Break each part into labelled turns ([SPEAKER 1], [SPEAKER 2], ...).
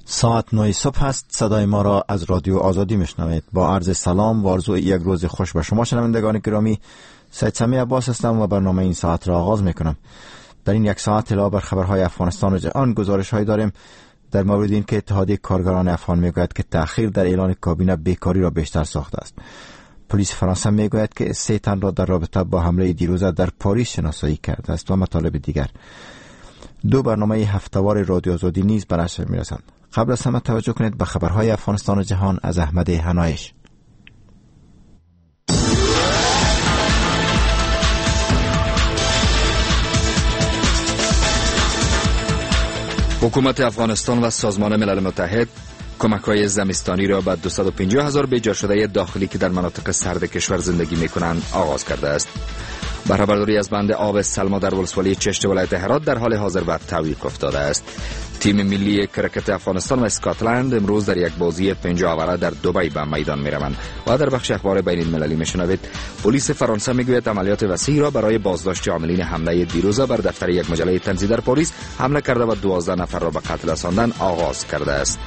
[SPEAKER 1] ساعت 9 صبح است. صدای ما را از رادیو آزادی میشنوید. با عرض سلام و آرزوی یک روز خوش به شما شنوندگان گرامی. سید سمی عباس هستم و برنامه این ساعت را آغاز میکنم. در این یک ساعت علاوه بر خبرهای افغانستان و جهان گزارش هایی داریم در مورد این که اتحادیه کارگران افغان میگوید که تأخیر در اعلان کابینه بیکاری را بیشتر ساخته است. پلیس فرانسه میگوید که 3 تن را در رابطه با حمله دیروزه در پاریس شناسایی کرده است و مطالب دیگر. 2 برنامه هفتهوار رادیو آزادی نیز به نشر میرسند. قبل از همه توجه کنید به خبرهای افغانستان و جهان از احمد حنایش.
[SPEAKER 2] حکومت افغانستان و سازمان ملل متحد کمک‌های زمستانی را به 250,000 بیجا شده داخلی که در مناطق سرد کشور زندگی می‌کنند آغاز کرده است. بهره‌برداری از بند آب سلما در ولسوالی چشت ولایت هرات در حال حاضر به تعویق افتاده است. تیم ملی کرکت افغانستان و اسکاتلند امروز در یک بازی 5 آوره در دبی به میدان می‌روند. و در بخش اخبار بین المللی می‌شنوید پلیس فرانسه میگوید عملیات وسیعی را برای بازداشت عاملین حمله دیروزه بر دفتر یک مجله طنزی در پاریس حمله کرده و 12 نفر را به قتل رساندن آغاز کرده است.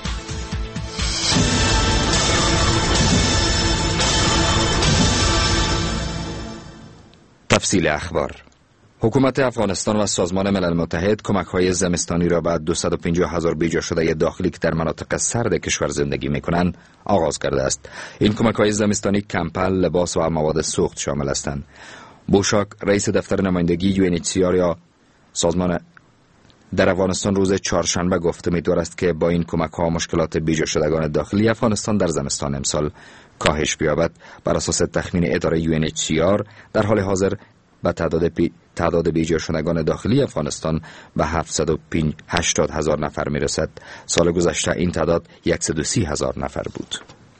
[SPEAKER 2] تفصیل اخبار. حکومت افغانستان و سازمان ملل متحد کمک‌های زمستانی را به 250,000 بیجا شده داخلی که در مناطق سرد کشور زندگی می‌کنند آغاز کرده است. این کمک‌های زمستانی کمپل، لباس و مواد سوخت شامل هستند. بوشاک، رئیس دفتر نمایندگی UNHCR یا سازمان در افغانستان روز چهارشنبه گفت امیدوار است که با این کمک‌ها مشکلات بیجا شدگان داخلی افغانستان در زمستان امسال کاهش بیابد. بر اساس تخمین اداره UNHCR در حال حاضر به تعداد بیجا شدگان داخلی افغانستان به 780,000 نفر میرسد. سال گذشته این تعداد 130,000 نفر بود.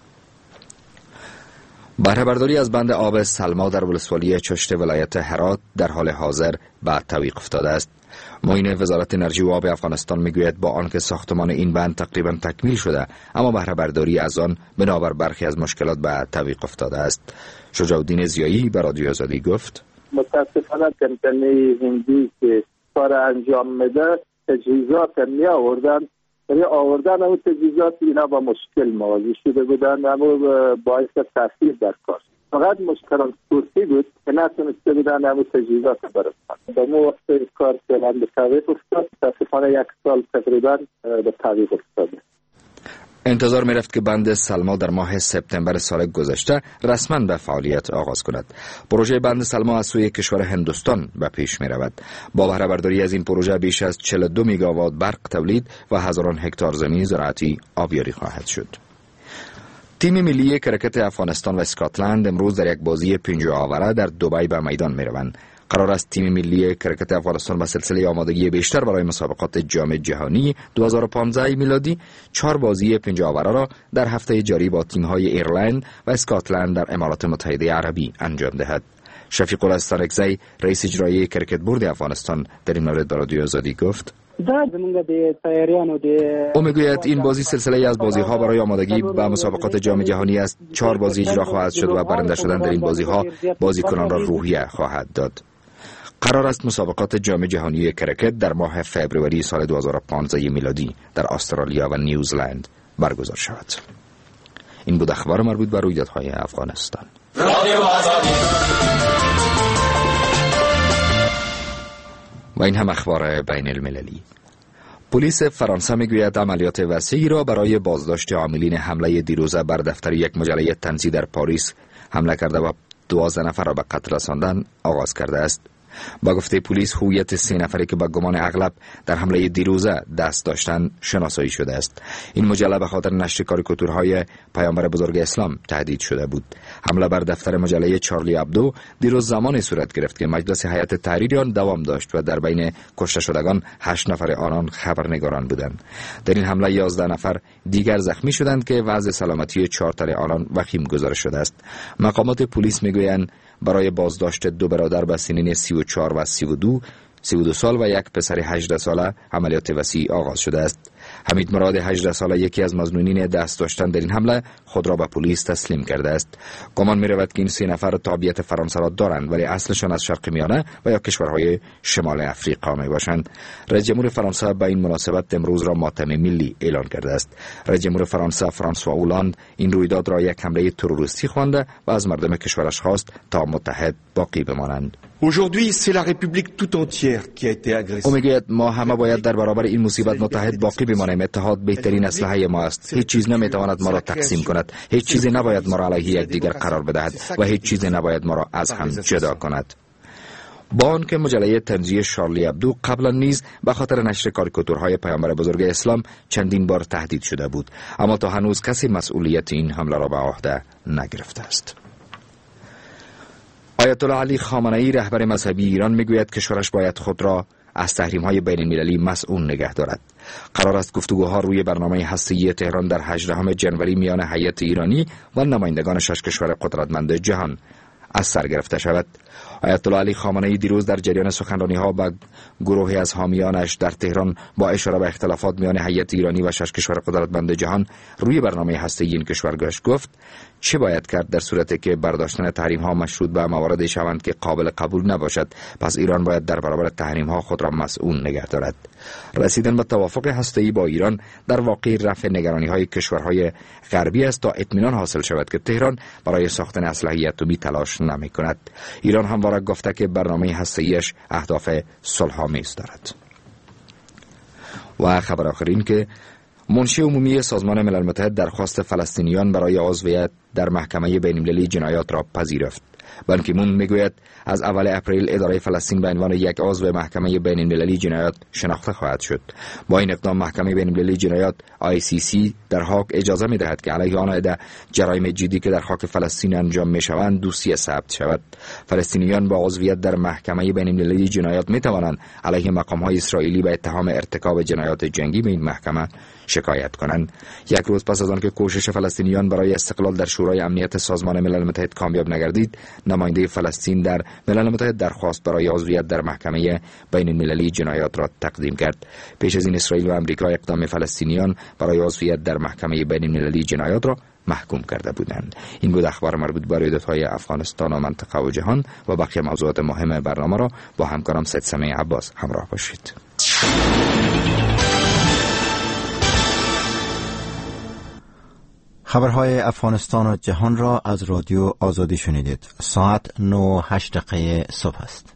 [SPEAKER 2] بهره‌برداری از بند آب سلما در ولسوالی چشت ولایت هرات در حال حاضر به تعویق افتاده است. معین وزارت انرژی و آب افغانستان میگوید با آنکه ساختمان این بند تقریبا تکمیل شده اما بهره‌برداری از آن بنابر برخی از مشکلات به تعویق افتاده است. شجاع الدین ضیایی به رادیو آزادی گفت
[SPEAKER 3] متاسفانه کمپانی هندی که کار انجام میده تجهیزات می آوردن، برای آوردن اون تجهیزات اینا با مشکل مواجه شده بودن، اما باعث تاثیر در کار. فقط مشکلات صورتی بود که نتونسته بودن اون تجهیزات برسن. به مو وقت کار فعلا به تعویق افتاد. متاسفانه 1 سال تقریبا به تعویق افتاده.
[SPEAKER 2] انتظار می رفت که بند سلما در ماه سپتامبر سال گذشته رسما به فعالیت آغاز کند. پروژه بند سلما از سوی کشور هندوستان به پیش می رود. با بهره‌برداری از این پروژه بیش از 42 میگاوات برق تولید و هزاران هکتار زمین زراعتی آبیاری خواهد شد. تیم ملی کرکت افغانستان و اسکاتلند امروز در یک بازی 5 آوره در دبی به میدان می روند. قرار است تیم ملی کرکت افغانستان به سلسله آمادگی بیشتر برای مسابقات جام جهانی 2015 میلادی 4 بازی 5 آوره را در هفته جاری با تیم‌های ایرلند و اسکاتلند در امارات متحده عربی انجام دهد. شفیق الله استانکزی رئیس اجرایی کرکت بورد افغانستان در این مورد به رادیو آزادی گفت او میگوید این بازی سلسله از بازی‌ها برای آمادگی به مسابقات جام جهانی است. 4 بازی اجرا خواهد شد و برنده شدن در این بازی‌ها بازیکنان را روحیه خواهد داد. قرار است مسابقات جام جهانی کرکت در ماه فوریه سال 2015 میلادی در استرالیا و نیوزلند برگزار شود. این بود اخبار مربوط به رویدادهای افغانستان. و این هم اخبار بین المللی. پلیس فرانسه میگوید عملیات وسیعی را برای بازداشت عاملین حمله دیروزه بر دفتر یک مجله طنزی در پاریس حمله کرده و 12 نفر را به قتل رساندن آغاز کرده است. با گفته پلیس هویت 3 نفری که به گمان اغلب در حمله دیروزه دست داشتند شناسایی شده است. این مجله به خاطر نشر کاریکاتورهای پیامبر بزرگ اسلام تهدید شده بود. حمله بر دفتر مجله چارلی ابدو دیروز زمانی صورت گرفت که مجلس هیئت تحریری آن دوام داشت و در بین کشته شدگان 8 نفر آنان خبرنگاران بودند. در این حمله 11 نفر دیگر زخمی شدند که وضع سلامتی 4 تن آنان وخیم گزارش شده است. مقامات پلیس میگویند برای بازداشت 2 برادر به سنین 34 و 32 سال و یک پسر 18 ساله عملیات وسیع آغاز شده است. حمید مراد 18 ساله یکی از مظنونین دست داشتن در این حمله خود را به پلیس تسلیم کرده است. گمان می رود که این 3 نفر تابعیت فرانسه را دارند ولی اصلشان از شرق میانه و یا کشورهای شمال افریقا می باشند. رئیس جمهور فرانسه به این مناسبت امروز را ماتم ملی اعلان کرده است. رئیس جمهور فرانسه فرانسوا اولاند این رویداد را یک حمله تروریستی خوانده و از مردم کشورش خواست تا متحد باقی بمانند.
[SPEAKER 4] Aujourd'hui, c'est la République tout entière qui a été agressée.
[SPEAKER 2] او میگوید ما همه باید در برابر این مصیبت متحد باقی بمانیم. اتحاد بهترین اسلحه ما است. هیچ چیز نمیتواند ما را تقسیم کند. هیچ چیزی نباید ما را علیه یکدیگر قرار بدهد و هیچ چیزی نباید ما را از هم جدا کند. با آنکه مجله طنزی شارلی ابدو قبلا نیز به خاطر نشر کاریکاتورهای پیامبر بزرگ اسلام چندین بار تهدید شده بود، اما تا هنوز کسی مسئولیت این حمله را به عهده نگرفته است. آیت الله علی خامنه‌ای رهبر مذهبی ایران میگوید کشورش باید خود را از تحریم‌های بین‌المللی مسئول نگه دارد. قرار است گفتگوها روی برنامه هسته‌ای تهران در 18 جنوری میان هیئت ایرانی و نمایندگان 6 کشور قدرتمند جهان از سر گرفته شود. آیت الله علی خامنه‌ای دیروز در جریان سخنرانی‌ها با گروهی از حامیانش در تهران با اشاره به اختلافات میان هیئت ایرانی و 6 کشور قدرتمند جهان روی برنامه هسته‌ای این کشورگاش گفت چه باید کرد در صورتی که برداشتن تحریم‌ها مشروط به مواردی شوند که قابل قبول نباشد. پس ایران باید در برابر تحریم‌ها خود را مسئول نگه دارد. رسیدن به توافق هسته‌ای با ایران در واقع رفع نگرانی‌های کشورهای غربی است تا اطمینان حاصل شود که تهران برای ساختن اسلحه اتمی تلاش نمی‌کند. ایران همواره گفته که برنامه هسته‌ایش اهداف صلح‌آمیز دارد. و خبر آخرین که منشی عمومی سازمان ملل متحد درخواست فلسطینیان برای عضویت در محکمه بین‌المللی جنایات را پذیرفت. بان کی مون میگوید از اول اپریل اداره فلسطین به عنوان یک عضو محکمه بین‌المللی جنایات شناخته خواهد شد. با این اقدام محکمه بین‌المللی جنایات ICC در حاک اجازه می‌دهد که علیه آن عده جرایم جدی که در خاک فلسطین انجام می‌شوند دوسیه ثبت شود. فلسطینیان با عضویت در محکمه بین‌المللی جنایات می‌توانند علیه مقام‌های اسرائیلی به اتهام ارتکاب جنایات جنگی به این محکمه شکایت کنند. یک روز پس از آنکه کوشش فلسطینیان برای استقلال در شورای امنیت سازمان ملل متحد کامیاب نگردید، نماینده فلسطین در ملل متحد درخواست برای عضویت در محکمه بین المللی جنایات را تقدیم کرد. پیش از این اسرائیل و آمریکا اقدام فلسطینیان برای عضویت در محکمه بین المللی جنایات را محکوم کرده بودند. این بود اخبار مربوط به رویدادهای افغانستان و منطقه و جهان و بقیه موضوعات مهم برنامه را با همکارم سید سمیع عباس همراه باشید.
[SPEAKER 1] خبرهای افغانستان و جهان را از رادیو آزادی شنیدید. ساعت 9:08 صبح است.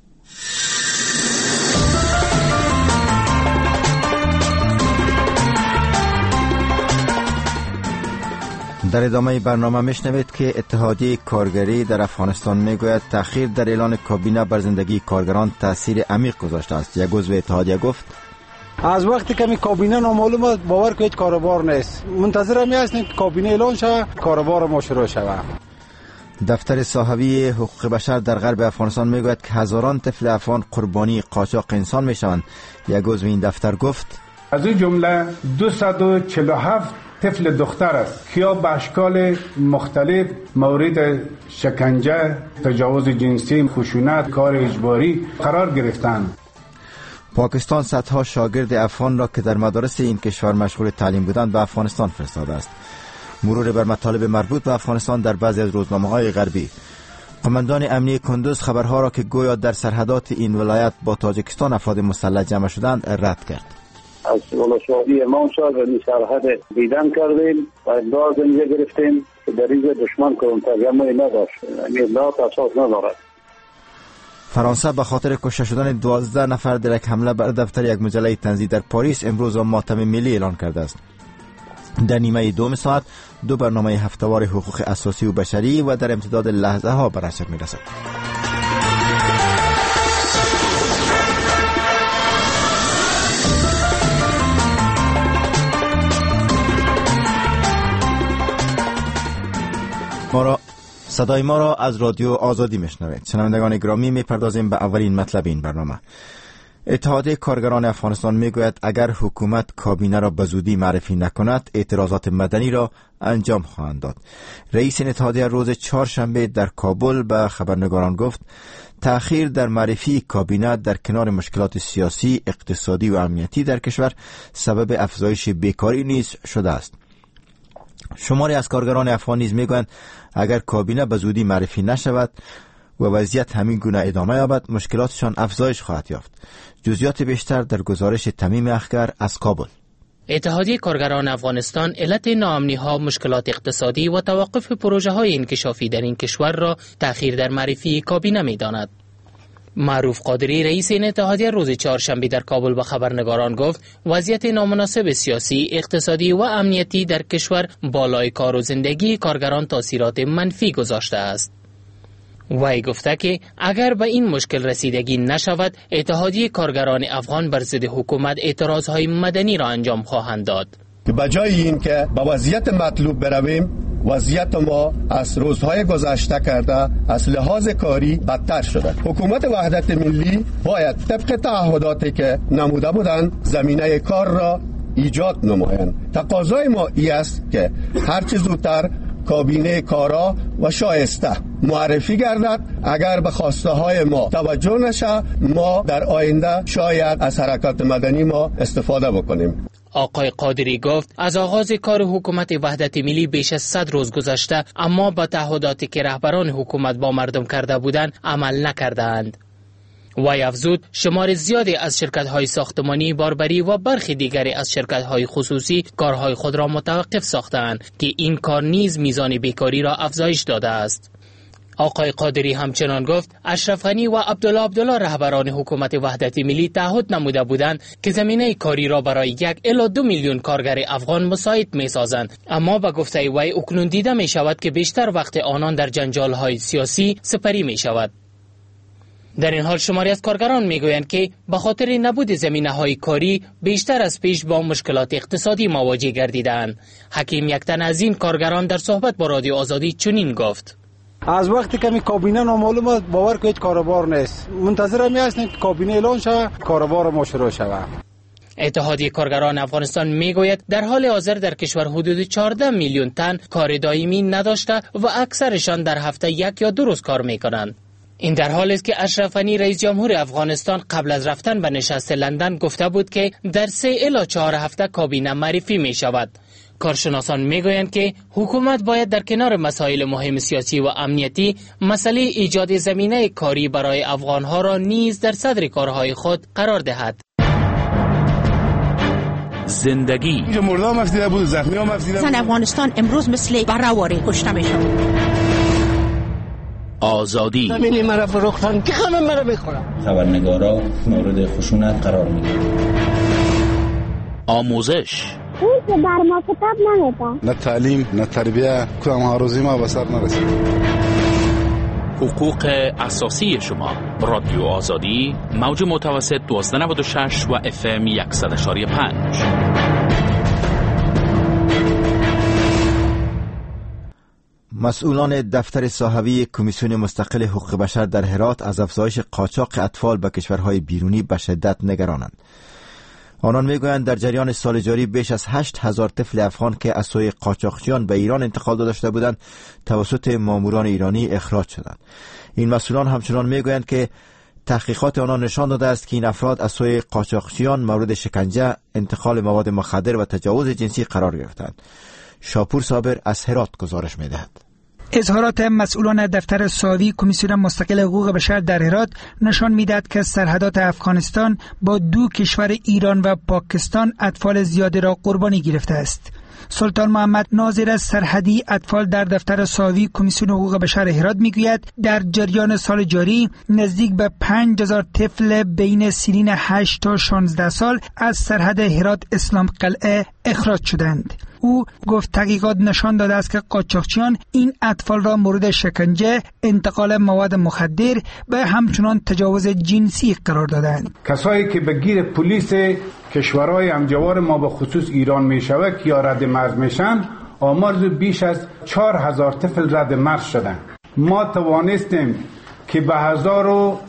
[SPEAKER 1] در ادامه برنامه میشنوید که اتحادیه کارگری در افغانستان میگوید تأخیر در اعلان کابینه بر زندگی کارگران تأثیر عمیق گذاشته است. یک عضو اتحادیه گفت
[SPEAKER 5] از وقتی که می کابینه نامعلوم است باور کنید کاروبار نیست. منتظر می هستیم که کابینه اعلان شود کاروبار ما شروع شود.
[SPEAKER 1] دفتر صحوی حقوق بشر در غرب افغانستان میگوید که هزاران طفل افغان قربانی قاچاق انسان میشوند. یک عضو این دفتر گفت
[SPEAKER 6] از این جمله 247 طفل دختر است که به اشکال مختلف مورد شکنجه، تجاوز جنسی، خشونت، کار اجباری قرار گرفتند.
[SPEAKER 1] پاکستان صدها شاگرد افغان را که در مدارس این کشور مشغول تعلیم بودند به افغانستان فرستاده است. مرور بر مطالب مربوط به افغانستان در بعضی از روزنامه‌های غربی. قماندان امنیه کندوز خبرها را که گویا در سرحدات این ولایت با تاجیکستان افراد مسلح جمع شدند رد کرد.
[SPEAKER 3] از ولسوالی امامشاه و سرحد دیدن کردیم و انداز اینجا گرفتیم که در اینجا دشمن تجمعی نداشت، یعنی اطلاعات اساس ندارد.
[SPEAKER 1] فرانسه به خاطر کشته شدن 12 نفر در یک حمله بر دفتر یک مجله طنزی در پاریس امروز ماتم ملی اعلان کرده است. در نیمه دوم ساعت دو برنامه هفتهوار حقوق اساسی و بشری و در امتداد لحظه ها به نشر می‌رسد. صدای ما را از رادیو آزادی میشنوید. شنوندگان گرامی، میپردازیم به اولین مطلب این برنامه. اتحادیه کارگران افغانستان میگوید اگر حکومت کابینه را به زودی معرفی نکند اعتراضات مدنی را انجام خواهند داد. رئیس این اتحادیه روز چهارشنبه در کابل به خبرنگاران گفت تأخیر در معرفی کابینه در کنار مشکلات سیاسی، اقتصادی و امنیتی در کشور سبب افزایش بیکاری نیز شده است. شماری از کارگران افغان نیز میگویند اگر کابینه به زودی معرفی نشود و وضعیت همین گونه ادامه یابد مشکلاتشان افزایش خواهد یافت. جزئیات بیشتر در گزارش تمیم اخگر از کابل.
[SPEAKER 7] اتحادیه کارگران افغانستان علت ناامنی‌ها، مشکلات اقتصادی و توقف پروژه‌های انکشافی در این کشور را تأخیر در معرفی کابینه می‌داند. معروف قادری رئیس این اتحادیه روز چهارشنبه در کابل به خبرنگاران گفت وضعیت نامناسب سیاسی، اقتصادی و امنیتی در کشور بالای کار و زندگی کارگران تاثیرات منفی گذاشته است. وی گفته که اگر به این مشکل رسیدگی نشود اتحادیه کارگران افغان بر ضد حکومت اعتراضهای مدنی را انجام خواهند داد.
[SPEAKER 8] به جای این که به وضعیت مطلوب برویم، وضعیت ما از روزهای گذشته کرده از لحاظ کاری بدتر شده. حکومت وحدت ملی باید طبق تعهداتی که نموده بودند زمینه کار را ایجاد نمایند. تقاضای ما این است که هرچه زودتر کابینه کارا و شایسته معرفی گردد. اگر به خواسته های ما توجه نشه ما در آینده شاید از حرکات مدنی ما استفاده بکنیم.
[SPEAKER 7] آقای قادری گفت از آغاز کار حکومت وحدت ملی بیش از 100 روز گذشته اما با تعهداتی که رهبران حکومت با مردم کرده بودند عمل نکردند. وی افزود شمار زیادی از شرکت‌های ساختمانی، باربری و برخی دیگری از شرکت‌های خصوصی کارهای خود را متوقف ساختند که این کار نیز میزان بیکاری را افزایش داده است. آقای قادری همچنان گفت اشرف غنی و عبدالله رهبران حکومت وحدت ملی تعهد نموده بودند که زمینه کاری را برای 1 الی 2 میلیون کارگر افغان مساعد می‌سازند، اما به گفته وی اکنون دیده می‌شود که بیشتر وقت آنان در جنجال‌های سیاسی سپری می‌شود. در این حال شماری از کارگران میگویند که به خاطر نبود زمینه‌های کاری بیشتر از پیش با مشکلات اقتصادی مواجه گردیدند. حکیم یکتن از این کارگران در صحبت با رادیو آزادی چنین گفت:
[SPEAKER 5] از وقتی که کابینه نامعلوم است باور کنید کاروبار نیست. منتظر هستیم که کابینه اعلان شود کاروبار ما شروع شود.
[SPEAKER 7] اتحادیه کارگران افغانستان میگوید در حال حاضر در کشور حدود 14 میلیون تن کار دائمی نداشته و اکثرشان در هفته 1 یا 2 روز کار میکنند. این در حالی است که اشرف غنی رئیس جمهور افغانستان قبل از رفتن به نشست لندن گفته بود که در 3 الی 4 هفته کابینه معرفی می شود. کارشناسان می گویند که حکومت باید در کنار مسائل مهم سیاسی و امنیتی مسئله ایجاد زمینه کاری برای افغانها را نیز در صدر کارهای خود قرار دهد.
[SPEAKER 9] زندگی
[SPEAKER 4] مردم مفیده بود، زخمی هم مفیده بود.
[SPEAKER 10] زن افغانستان امروز مثل بره‌واری کشته می شود.
[SPEAKER 9] آزادی
[SPEAKER 11] زمینی مرا فروختن که همه مرا بخورم.
[SPEAKER 12] خبرنگارا مورد خشونت قرار میگیرن.
[SPEAKER 9] آموزش
[SPEAKER 13] اون که بر ما کتاب نمیده.
[SPEAKER 14] نه تعلیم نه تربیه کدام ها روزی ما به سر نرسید.
[SPEAKER 9] حقوق اساسی شما. رادیو آزادی موج متوسط 1296 و FM 100.5.
[SPEAKER 1] مسئولان دفتر صاحبی کمیسیون مستقل حقوق بشر در هرات از افزایش قاچاق اطفال به کشورهای بیرونی به شدت نگرانند. آنان میگویند در جریان سال جاری بیش از 8,000 طفل افغان که از سوی قاچاقچیان به ایران انتقال داشته بودند توسط ماموران ایرانی اخراج شدند. این مسئولان همچنان میگویند که تحقیقات آنان نشان داده است که این افراد از سوی قاچاقچیان مورد شکنجه، انتقال مواد مخدر و تجاوز جنسی قرار گرفتند. شاپور صابر از هرات گزارش می‌دهد.
[SPEAKER 15] اظهارات مسئولان دفتر صاحبی کمیسیون مستقل حقوق بشر در هرات نشان می‌دهد که سرحدات افغانستان با 2 کشور ایران و پاکستان اطفال زیادی را قربانی گرفته است. سلطان محمد ناظر سرحدی اطفال در دفتر صاحبی کمیسیون حقوق بشر هرات میگوید در جریان سال جاری نزدیک به 5,000 طفل بین سنین 8 تا 16 سال از سرحد هرات اسلام قلعه اخراج شدند. او گفت تحقیقات نشان داده است که قاچاقچیان این اطفال را مورد شکنجه، انتقال مواد مخدر و همچنان تجاوز جنسی قرار دادند.
[SPEAKER 6] کسایی که به گیر پلیس کشورهای همجوار ما به خصوص ایران میشود یا رد مرز میشن، آمار بیش از 4,000 طفل رد مرز شدند. ما توانستیم که به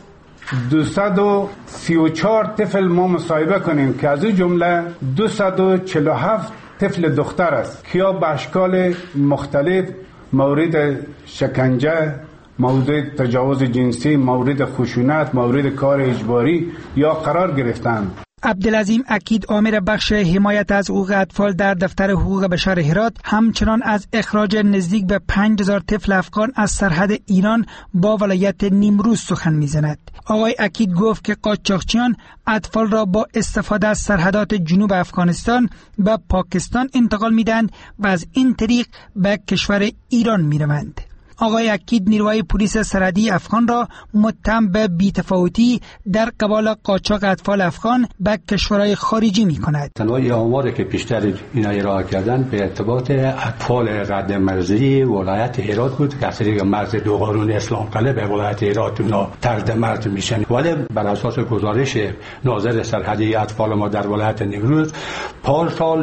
[SPEAKER 6] 234 طفل ما مصاحبه کنیم که از این جمله 247 طفل دختر است که یا به اشکال مختلف مورد شکنجه، مورد تجاوز جنسی، مورد خشونت، مورد کار اجباری یا قرار گرفتند.
[SPEAKER 15] عبدالعظیم اکید آمر بخش حمایت از حقوق اطفال در دفتر حقوق بشر هرات همچنان از اخراج نزدیک به 5000 طفل افغان از سرحد ایران با ولایت نیمروز سخن میزند. آقای اکید گفت که قاچاقچیان اطفال را با استفاده از سرحدات جنوب افغانستان به پاکستان انتقال میدند و از این طریق به کشور ایران میروند. آقای اکید نیروهای پلیس سرحدی افغان را متهم به بی‌تفاوتی در قبال قاچاق اطفال افغان به کشورهای خارجی می کند.
[SPEAKER 16] تنوع آماری که بیشتر اینا ارائه کردن به ارتباط اطفال رد مرزی ولایت هرات بود که از طریق مرز دوقانون اسلام قلعه به ولایت هرات اونا طرد مرز میشن، ولی بر اساس گزارش ناظر سرحدی اطفال ما در ولایت نیمروز پارسال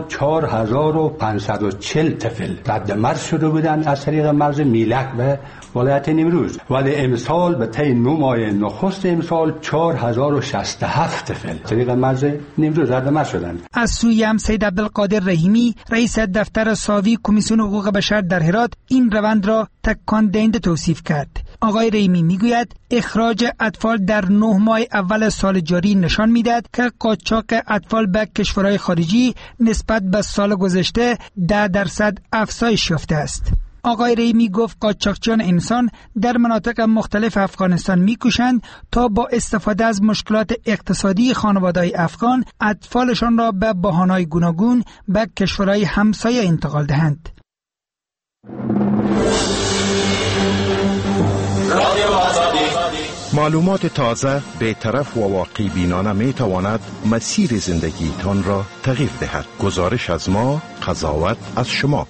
[SPEAKER 16] 4540 طفل رد مرز شده بودن از طریق مرز میلک به ولایت نیمروز، ولی امسال به طی 9 ماه نخست امسال 4067 طفل طریق مرز نیمروز رد مرز شدند.
[SPEAKER 15] از سوی هم سید عبدالقادر رحیمی رئیس دفتر ساوی کمیسیون حقوق بشر در هرات این روند را تکان دهنده توصیف کرد. آقای رحیمی میگوید اخراج اطفال در 9 ماه اول سال جاری نشان میدهد که قاچاق اطفال به کشورهای خارجی نسبت به سال گذشته 10% افزایش یافته است. آقای رحیمی گفت قاچاقچیان انسان در مناطق مختلف افغانستان میکوشند تا با استفاده از مشکلات اقتصادی خانواده‌های افغان اطفالشان را به بهانه‌های گوناگون به کشورهای همسایه انتقال دهند.
[SPEAKER 17] معلومات تازه، بی‌طرف و واقع بینانه می تواند مسیر زندگیتان را تغییر دهد. گزارش از ما، قضاوت از شما.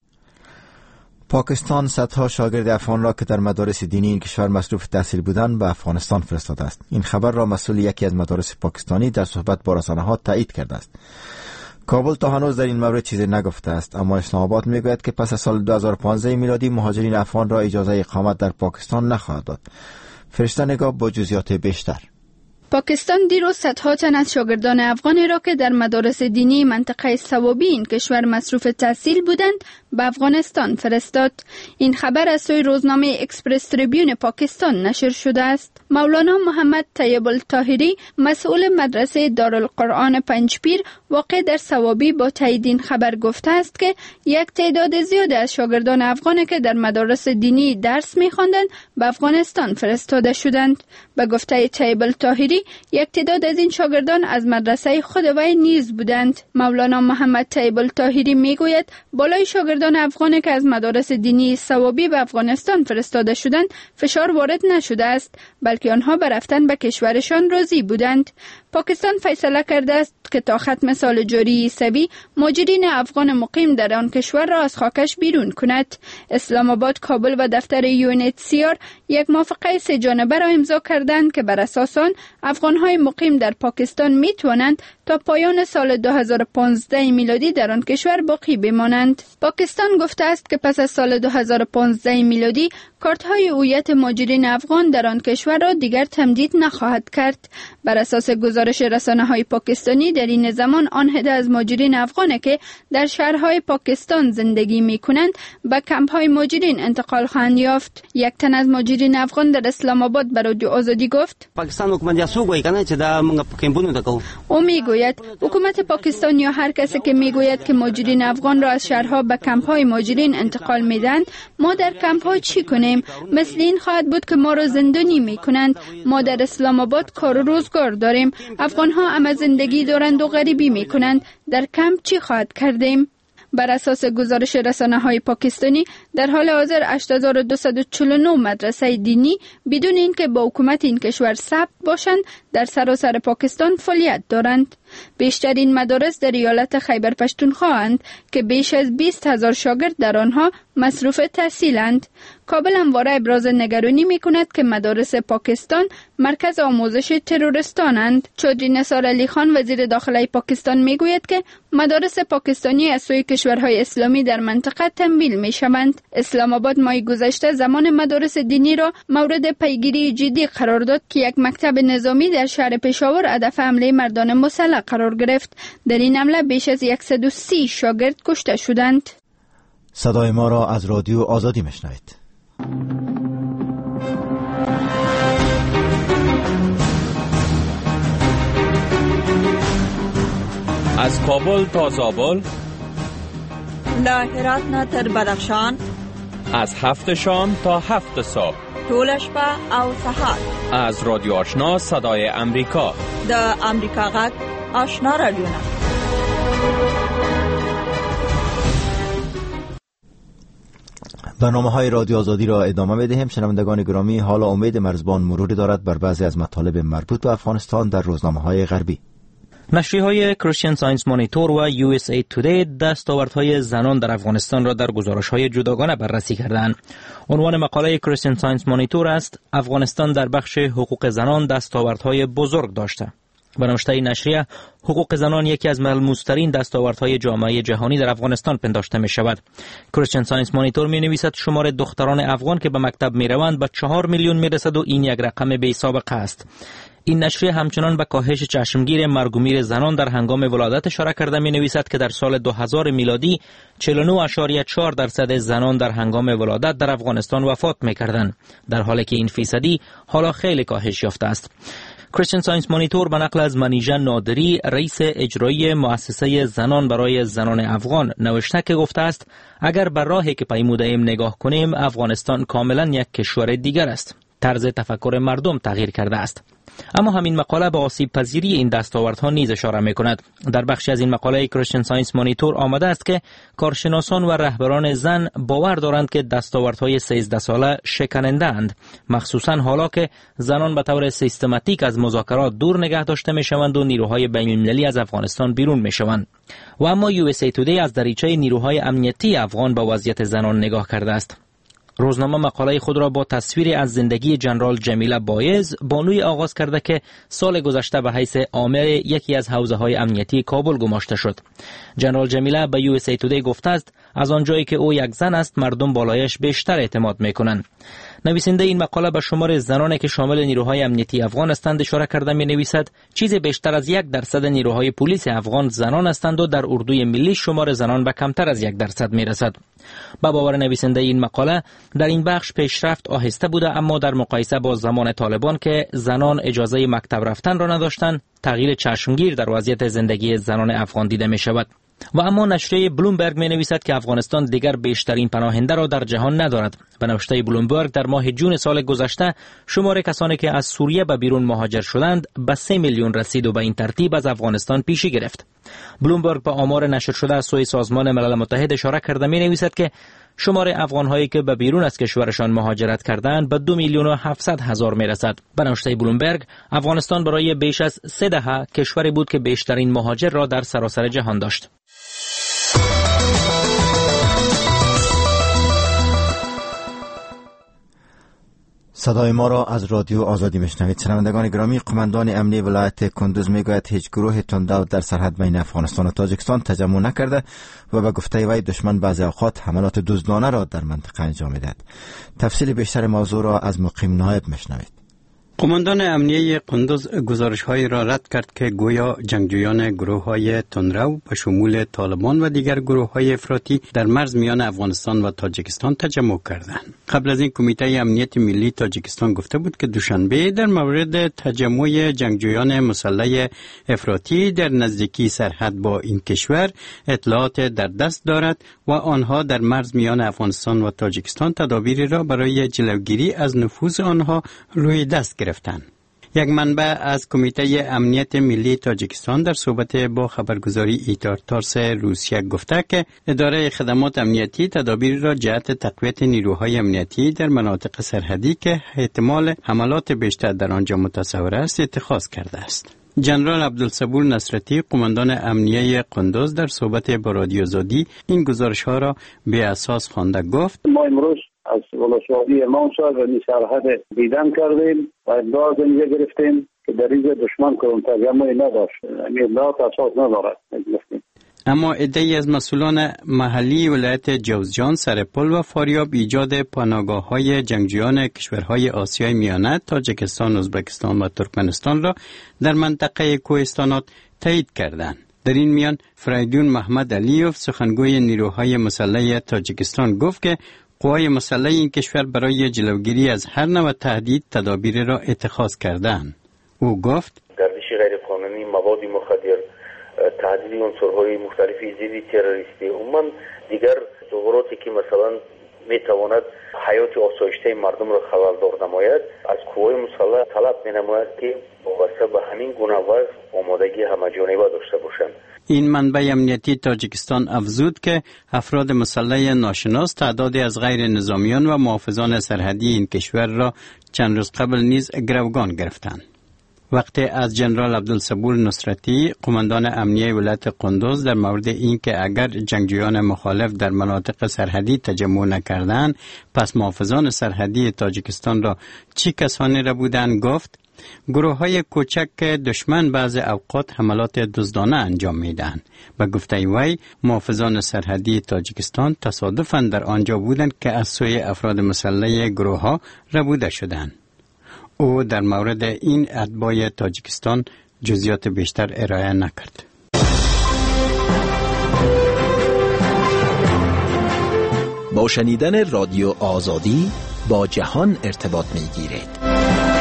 [SPEAKER 1] پاکستان صدها شاگرد افغان را که در مدارس دینی این کشور مصروف تحصیل بودند به افغانستان فرستاده است. این خبر را مسئول یکی از مدارس پاکستانی در صحبت با رسانه‌ها تایید کرده است. کابل تا هنوز در این مورد چیزی نگفته است، اما اسلام آباد میگوید که پس از سال 2015 میلادی مهاجرین افغان را اجازه اقامت در پاکستان نخواهد داد. فرشته نگاه با جزئیات بیشتر.
[SPEAKER 18] پاکستان دیروز صدها تن از شاگردان افغانی را که در مدارس دینی منطقه صوابی این کشور مصروف تحصیل بودند به افغانستان فرستاد. این خبر از سوی روزنامه اکسپرس تریبیون پاکستان نشر شده است. مولانا محمد طیب الطاهری مسئول مدرسه دارالقرآن پنجپیر واقع در صوابی با تایید این خبر گفته است که یک تعداد زیاد از شاگردان افغانی که در مدارس دینی درس می‌خواندند به افغانستان فرستاده شدند. به گفته طیب الطاهری یک تعداد از این شاگردان از مدرسه خود وی نیز بودند. مولانا محمد طیب الطاهری میگوید بالای شاگردان افغانی که از مدارس دینی صوابی به افغانستان فرستاده شدند فشار وارد نشده است، بلکه آنها به رفتن به کشورشان راضی بودند. پاکستان فیصله کرده است که تا ختم سال جاری عیسوی مهاجرین افغان مقیم در آن کشور را از خاکش بیرون کند. اسلام آباد، کابل و دفتر UNHCR یک موافقه 3 جانبه را امضا کردند که بر اساس آن افغان‌های مقیم در پاکستان می‌توانند تا پایان سال 2015 میلادی در آن کشور باقی بمانند. پاکستان گفته است که پس از سال 2015 میلادی کارت‌های هویت مهاجرین افغان در آن کشور را دیگر تمدید نخواهد کرد. بر اساس گزارش رسانه‌های پاکستانی در این زمان آن عده از مهاجرین افغان که در شهرهای پاکستان زندگی می‌کنند به کمپ‌های مهاجرین انتقال خواهند یافت. یک تن از مهاجرین افغان در اسلام آباد به رادیو آزادی گفت:
[SPEAKER 19] پاکستان حکومت یا سو گوی کنه چې دا موږ کمپونو دکو.
[SPEAKER 18] او میگوید حکومت پاکستان یا هر کسی که میگوید که مهاجرین افغان را از شهرها به کمپ‌های مهاجرین انتقال میدن، ما در کمپ‌ها چی کنیم؟ مثل این خواهد بود که ما را زندانی میکنند. ما در اسلام آباد کار و روزگار داریم. افغان‌ها هم زندگی دارند و غریبی میکنند. در کمپ چی خواهد کردیم؟ بر اساس گزارش رسانه‌های پاکستانی در حال حاضر 8249 مدرسه دینی بدون اینکه با حکومت این کشور ثبت باشند در سراسر پاکستان فعالیت دارند. بیشترین مدارس در ایالت خیبر پختونخوا اند که بیش از 20,000 شاگرد در آنها مصروف تحصیلند. کابل همواره ابراز نگرانی می کند که مدارس پاکستان مرکز آموزش تروریستانند. چودری نثار علی خان وزیر داخله پاکستان می گوید که مدارس پاکستانی از سوی کشورهای اسلامی در منطقه تمویل می شوند. اسلام آباد ماه گذشته زمان مدارس دینی را مورد پیگیری جدی قرار داد که یک مکتب نظامی در شهر پشاور هدف حمله مردان مسلح قرار گرفت. در این حمله بیش از 130 شاگرد کشته شدند.
[SPEAKER 1] صدای ما را از رادیو آزادی میشنوید.
[SPEAKER 20] از کابل تا زابل،
[SPEAKER 10] له هرات نه تر بدخشان،
[SPEAKER 20] از 7 شام تا 7 صبح،
[SPEAKER 10] ټول شپه او سهار.
[SPEAKER 20] از رادیو آشنا صدای امریکا،
[SPEAKER 10] د امریکا غږ آشنا رادیو.
[SPEAKER 1] برنامه‌های رادیو آزادی را ادامه می‌دهیم. شنوندگان گرامی، حالا امید مرزبان مروری دارد بر بعضی از مطالب مربوط به افغانستان در روزنامه‌های غربی.
[SPEAKER 21] نشریه‌های کریستین ساینس مانیتور و USA تودی دستاوردهای زنان در افغانستان را در گزارش‌های جداگانه بررسی کردند. عنوان مقاله کریستین ساینس مانیتور است: افغانستان در بخش حقوق زنان دستاوردهای بزرگ داشته. به نوشته نشریه، حقوق زنان یکی از ملموس‌ترین دستاوردهای جامعه جهانی در افغانستان پنداشته می شود. کریستین ساینس مانیتور می نویسد شمار دختران افغان که به مکتب می روند به 4 میلیون می رسد و این یک رقم بی سابقه است. این نشریه همچنان به کاهش چشمگیر مرگ و میر زنان در هنگام ولادت اشاره کرده می نویسد که در سال 2000 میلادی 49.4% زنان در هنگام ولادت در افغانستان وفات می کردند، در حالی که این فیصدی حالا خیلی کاهش یافته است. کریستین ساینس مانیتور به نقل از منیژه نادری، رئیس اجرایی مؤسسه زنان برای زنان افغان، نوشته که گفته است اگر بر راهی که پیموده ایم نگاه کنیم، افغانستان کاملا یک کشور دیگر است. طرز تفکر مردم تغییر کرده است. اما همین مقاله به آسیب پذیری این دستاوردها نیز اشاره می کند. در بخشی از این مقاله کریستین ساینس مانیتور آمده است که کارشناسان و رهبران زن باور دارند که دستاوردهای 13 ساله شکننده اند، مخصوصا حالا که زنان به طور سیستماتیک از مذاکرات دور نگه داشته می شوند و نیروهای بین المللی از افغانستان بیرون می شوند. و اما USA تودی از دریچه نیروهای امنیتی افغان به وضعیت زنان نگاه کرده است. روزنامه مقاله خود را با تصویری از زندگی جنرال جمیله بایز بانوی آغاز کرده که سال گذشته به حیث آمر یکی از حوزه‌های امنیتی کابل گماشته شد. جنرال جمیله به USA تودی گفته است از آنجایی که او یک زن است، مردم بالایش بیشتر اعتماد می‌کنند. نویسنده این مقاله به شمار زنانی که شامل نیروهای امنیتی افغان هستند اشاره کرده می‌نویسد چیز بیشتر از 1% نیروهای پلیس افغان زنان هستند و در اردوی ملی شمار زنان به کمتر از 1% می‌رسد. با باور نویسنده این مقاله در این بخش پیشرفت آهسته بوده، اما در مقایسه با زمان طالبان که زنان اجازه مکتب رفتن را نداشتند، تغییر چشمگیر در وضعیت زندگی زنان افغان دیده می‌شود. و اما نشریه بلومبرگ می نویسد که افغانستان دیگر بیشترین پناهنده را در جهان ندارد. به نوشته بلومبرگ در ماه جون سال گذشته شمار کسانی که از سوریه به بیرون مهاجر شدند به 3 میلیون رسید و به این ترتیب از افغانستان پیشی گرفت. بلومبرگ به آمار نشر شده از سوی سازمان ملل متحد اشاره کرده می نویسد که شمار افغان‌هایی که به بیرون از کشورشان مهاجرت کردند به 2,700,000 میرسد. به نوشته بلومبرگ، افغانستان برای بیش از 3 دهه کشوری بود که بیشترین مهاجر را در سراسر جهان داشت.
[SPEAKER 1] صدای ما را از رادیو آزادی میشنوید. شنوندگان گرامی، قماندان امنی ولایت کندوز میگوید هیچ گروه تندرو در سرحد بین افغانستان و تاجیکستان تجمع نکرده و به گفته وی دشمن بعضی اوقات حملات دزدانه را در منطقه انجام میدهد. تفصیل بیشتر موضوع را از مقیم نایب میشنوید.
[SPEAKER 22] قماندان امنیه قندوز گزارش‌هایی را رد کرد که گویا جنگجویان گروه‌های تندرو به شمول طالبان و دیگر گروه‌های افراطی در مرز میان افغانستان و تاجیکستان تجمع کردند. قبل از این کمیته امنیت ملی تاجیکستان گفته بود که دوشنبه در مورد تجمع جنگجویان مسلح افراطی در نزدیکی سرحد با این کشور اطلاعات در دست دارد و آنها در مرز میان افغانستان و تاجیکستان تدابیری را برای جلوگیری از نفوذ آنها روی دست گرفتند. یک منبع از کمیته امنیت ملی تاجیکستان در صحبت با خبرگزاری ایتارتارس روسیه گفته که اداره خدمات امنیتی تدابیر را جهت تقویت نیروهای امنیتی در مناطق سرحدی که احتمال حملات بیشتر در آنجا متصور است اتخاذ کرده است. جنرال عبدالصبور نصرتی قماندان امنیه قندوز در صحبت با رادیو آزادی این گزارش‌ها را به اساس خوانده گفت:
[SPEAKER 2] ما امروز از ولسوالی مانسا و سرحد دیدن کردیم و اطلاعات اینجا گرفتیم که در اینجا دشمن تجمعی نداشت، این اطلاعات اساس ندارد.
[SPEAKER 22] اما عده‌ای از مسئولان محلی ولایت جوزجان، سرپل و فاریاب ایجاد پناهگاه‌های جنگجویان کشورهای آسیای میانه، تاجیکستان، ازبکستان و ترکمنستان را در منطقه کوهستانات تایید کردند. در این میان فریدون محمد علیوف سخنگوی نیروهای مسلح تاجیکستان گفت که قوای مسلح این کشور برای جلوگیری از هر نوع تهدید تدابیر را اتخاذ کردند. او گفت:
[SPEAKER 3] گردش غیرقانونی، مواد مخدر، تهدید عنصرهای مختلفی ضد تروریستی، عموما دیگر ظهوراتی که مثلا میتواند حیات آسایشته مردم را خلل‌دار نماید، از قوای مسلح طلب مینماید که وابسته به همین گونه وضع آمادگی همه‌جانبه داشته باشند.
[SPEAKER 22] این منبع امنیتی تاجیکستان افزود که افراد مسلح ناشناس تعدادی از غیر نظامیان و محافظان سرحدی این کشور را چند روز قبل نیز گروگان گرفتند. وقتی از جنرال عبدالصبور نصرتی قماندان امنیه ولایت قندوز در مورد اینکه اگر جنگجویان مخالف در مناطق سرحدی تجمع نکردند پس محافظان سرحدی تاجیکستان را چی کسانی را بودند گفت: گروه‌های کوچک دشمن بعض اوقات حملات دزدانه انجام میدهند. به گفته وی محافظان سرحدی تاجیکستان تصادفاً در آنجا بودند که از سوی افراد مسلح گروه‌ها ربوده شدند. او در مورد این اتباع تاجیکستان جزئیات بیشتر ارائه نکرد.
[SPEAKER 23] با شنیدن رادیو آزادی با جهان ارتباط می‌گیرید.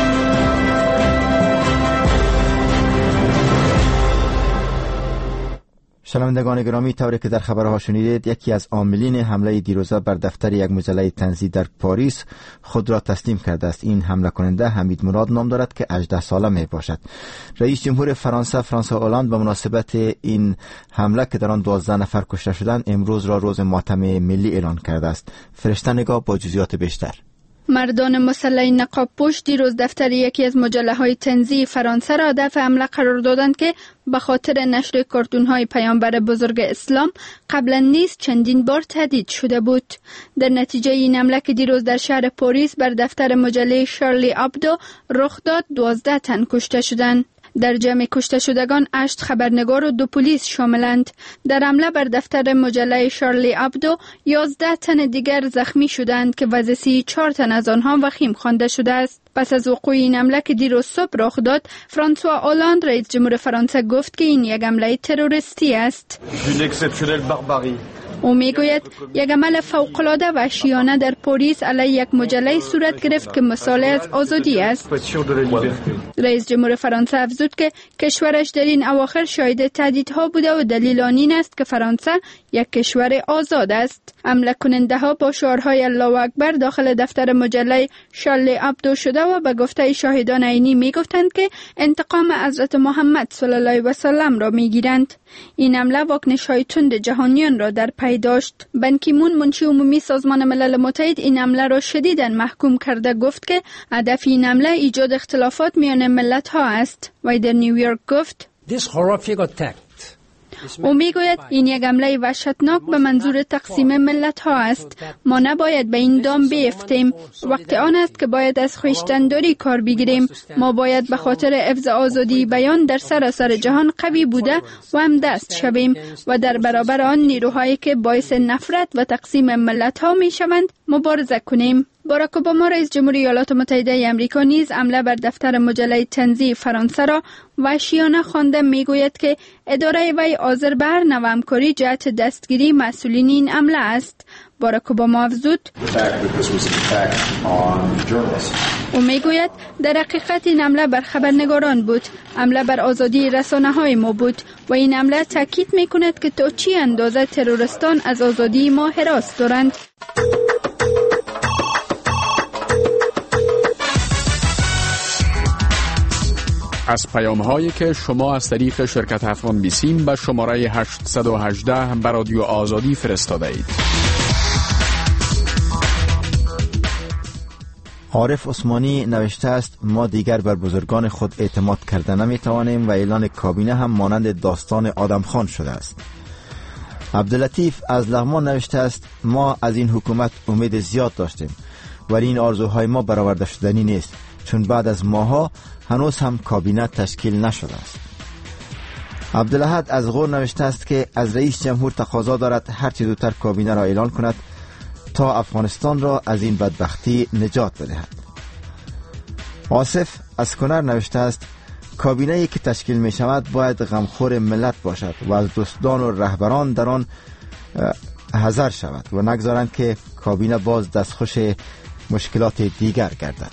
[SPEAKER 1] شنوندگان گرامی، طوری که در خبرها شنیدید، یکی از عاملین حمله دیروزه بر دفتر یک مجله طنزی در پاریس خود را تسلیم کرده است. این حمله کننده حمید مراد نام دارد که 18 ساله می باشد. رئیس جمهور فرانسه فرانسوا اولند به مناسبت این حمله که در آن 12 نفر کشته شدند امروز را روز ماتم ملی اعلان کرده است. فرشته نگاه با جزئیات بیشتر.
[SPEAKER 18] مردان مسلح نقاب پوش دیروز دفتر یکی از مجله‌های طنزی فرانسه را هدف حمله قرار دادند که به خاطر نشر کارتون‌های پیامبر بزرگ اسلام قبلا نیز چندین بار تهدید شده بود. در نتیجه این حمله که دیروز در شهر پاریس بر دفتر مجله شارلی ابدو رخ داد، 12 تن کشته شدند. در جمع کشته شدگان 8 خبرنگار و 2 پلیس شاملند. در حمله بر دفتر مجله شارلی ابدو 11 تن دیگر زخمی شدند که وضعی 4 تن از آنها وخیم خوانده شده است. پس از وقوع این حمله که دیروز صبح رخ داد، فرانسوا اولند رئیس جمهور فرانسه گفت که این یک حمله تروریستی است. او میگوید یک عمل فوق‌العاده وحشیانه در پاریس علیه یک مجله صورت گرفت که مثال از آزادی است. رئیس جمهور فرانسه افزود که کشورش در این اواخر شاهد تهدیدها بوده و دلیل آن این است که فرانسه یک کشور آزاد است. حمله کننده ها با شعارهای الله اکبر داخل دفتر مجله شارلی ابدو شده و به گفته شاهدان عینی میگفتند که انتقام حضرت محمد صلی الله علیه و سلم را میگیرند. این حمله واکنش‌های تند جهانیان را در پی داشت. بن کی مون منشی عمومی سازمان ملل متحد این حمله را شدیداً محکوم کرده گفت که هدف این حمله ایجاد اختلافات میان ملت‌ها است. و در نیویورک گفت او میگوید این یک حمله وحشتناک به منظور تقسیم ملت ها است. ما نباید به این دام بیفتیم. وقت آن است که باید از خویشتنداری کار بگیریم. ما باید به خاطر حفظ آزادی بیان در سراسر جهان قوی بوده و همدست شویم و در برابر آن نیروهایی که باعث نفرت و تقسیم ملت ها می شوند مبارزه کنیم. باراک اوباما رئیس جمهور ایالات متحده آمریکا نیز حمله بر دفتر مجله طنزی فرانسه را وحشیانه خوانده میگوید که اداره وی حاضر به هر نوع همکاری جهت دستگیری مسئولین این حمله است. باراک اوباما افزود او میگوید در حقیقت این حمله بر خبرنگاران بود، حمله بر آزادی رسانه‌های ما بود و این حمله تاکید میکند که تا چی اندازه تروریستان از آزادی ما هراس دارند.
[SPEAKER 5] از پیام‌هایی که شما از طریق شرکت افغان بیسیم به شماره 818 به رادیو آزادی فرستاده اید.
[SPEAKER 1] عارف عثمانی نوشته است: ما دیگر بر بزرگان خود اعتماد کرده نمیتوانیم و اعلان کابینه هم مانند داستان آدم خان شده است. عبداللطیف از لغمان نوشته است: ما از این حکومت امید زیاد داشتیم ولی این آرزوهای ما برآورده شدنی نیست، چون بعد از ماها هنوز هم کابینه تشکیل نشده است. عبدالاحد از غور نوشته است که از رئیس جمهور تقاضا دارد هرچه زودتر کابینه را اعلان کند تا افغانستان را از این بدبختی نجات بدهد. آصف از کنر نوشته است: کابینه‌ای که تشکیل می شود باید غمخور ملت باشد و از دوستان و رهبران در آن حذر شود و نگذارند که کابینه باز دستخوش مشکلات دیگر گردد.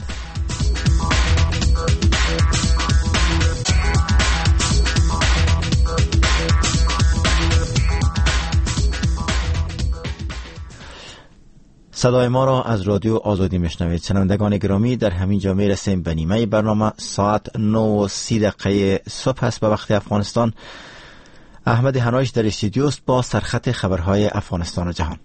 [SPEAKER 1] صدای ما را از رادیو آزادی میشنوید. شنوندگان گرامی، در همین جا میرسیم به نیمه برنامه. ساعت 9:30 صبح است به وقت افغانستان. احمد هنایش در استودیو است با سرخط خبرهای افغانستان و جهان.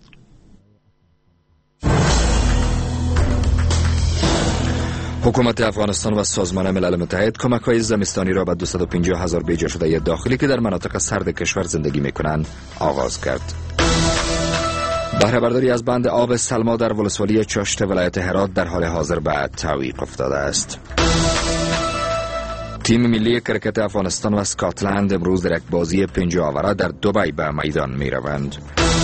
[SPEAKER 7] حکومت افغانستان و سازمان ملل متحد کمک‌های زمستانی را به 250,000 بیجا شده داخلی که در مناطق سرد کشور زندگی می‌کنند آغاز کرد. بهره برداری از بند آب سلما در ولسوالی چشت ولایت هرات در حال حاضر به تعویق افتاده است. تیم ملی کرکت افغانستان و اسکاتلند امروز در یک بازی پنجاوره در دبی به میدان می روند.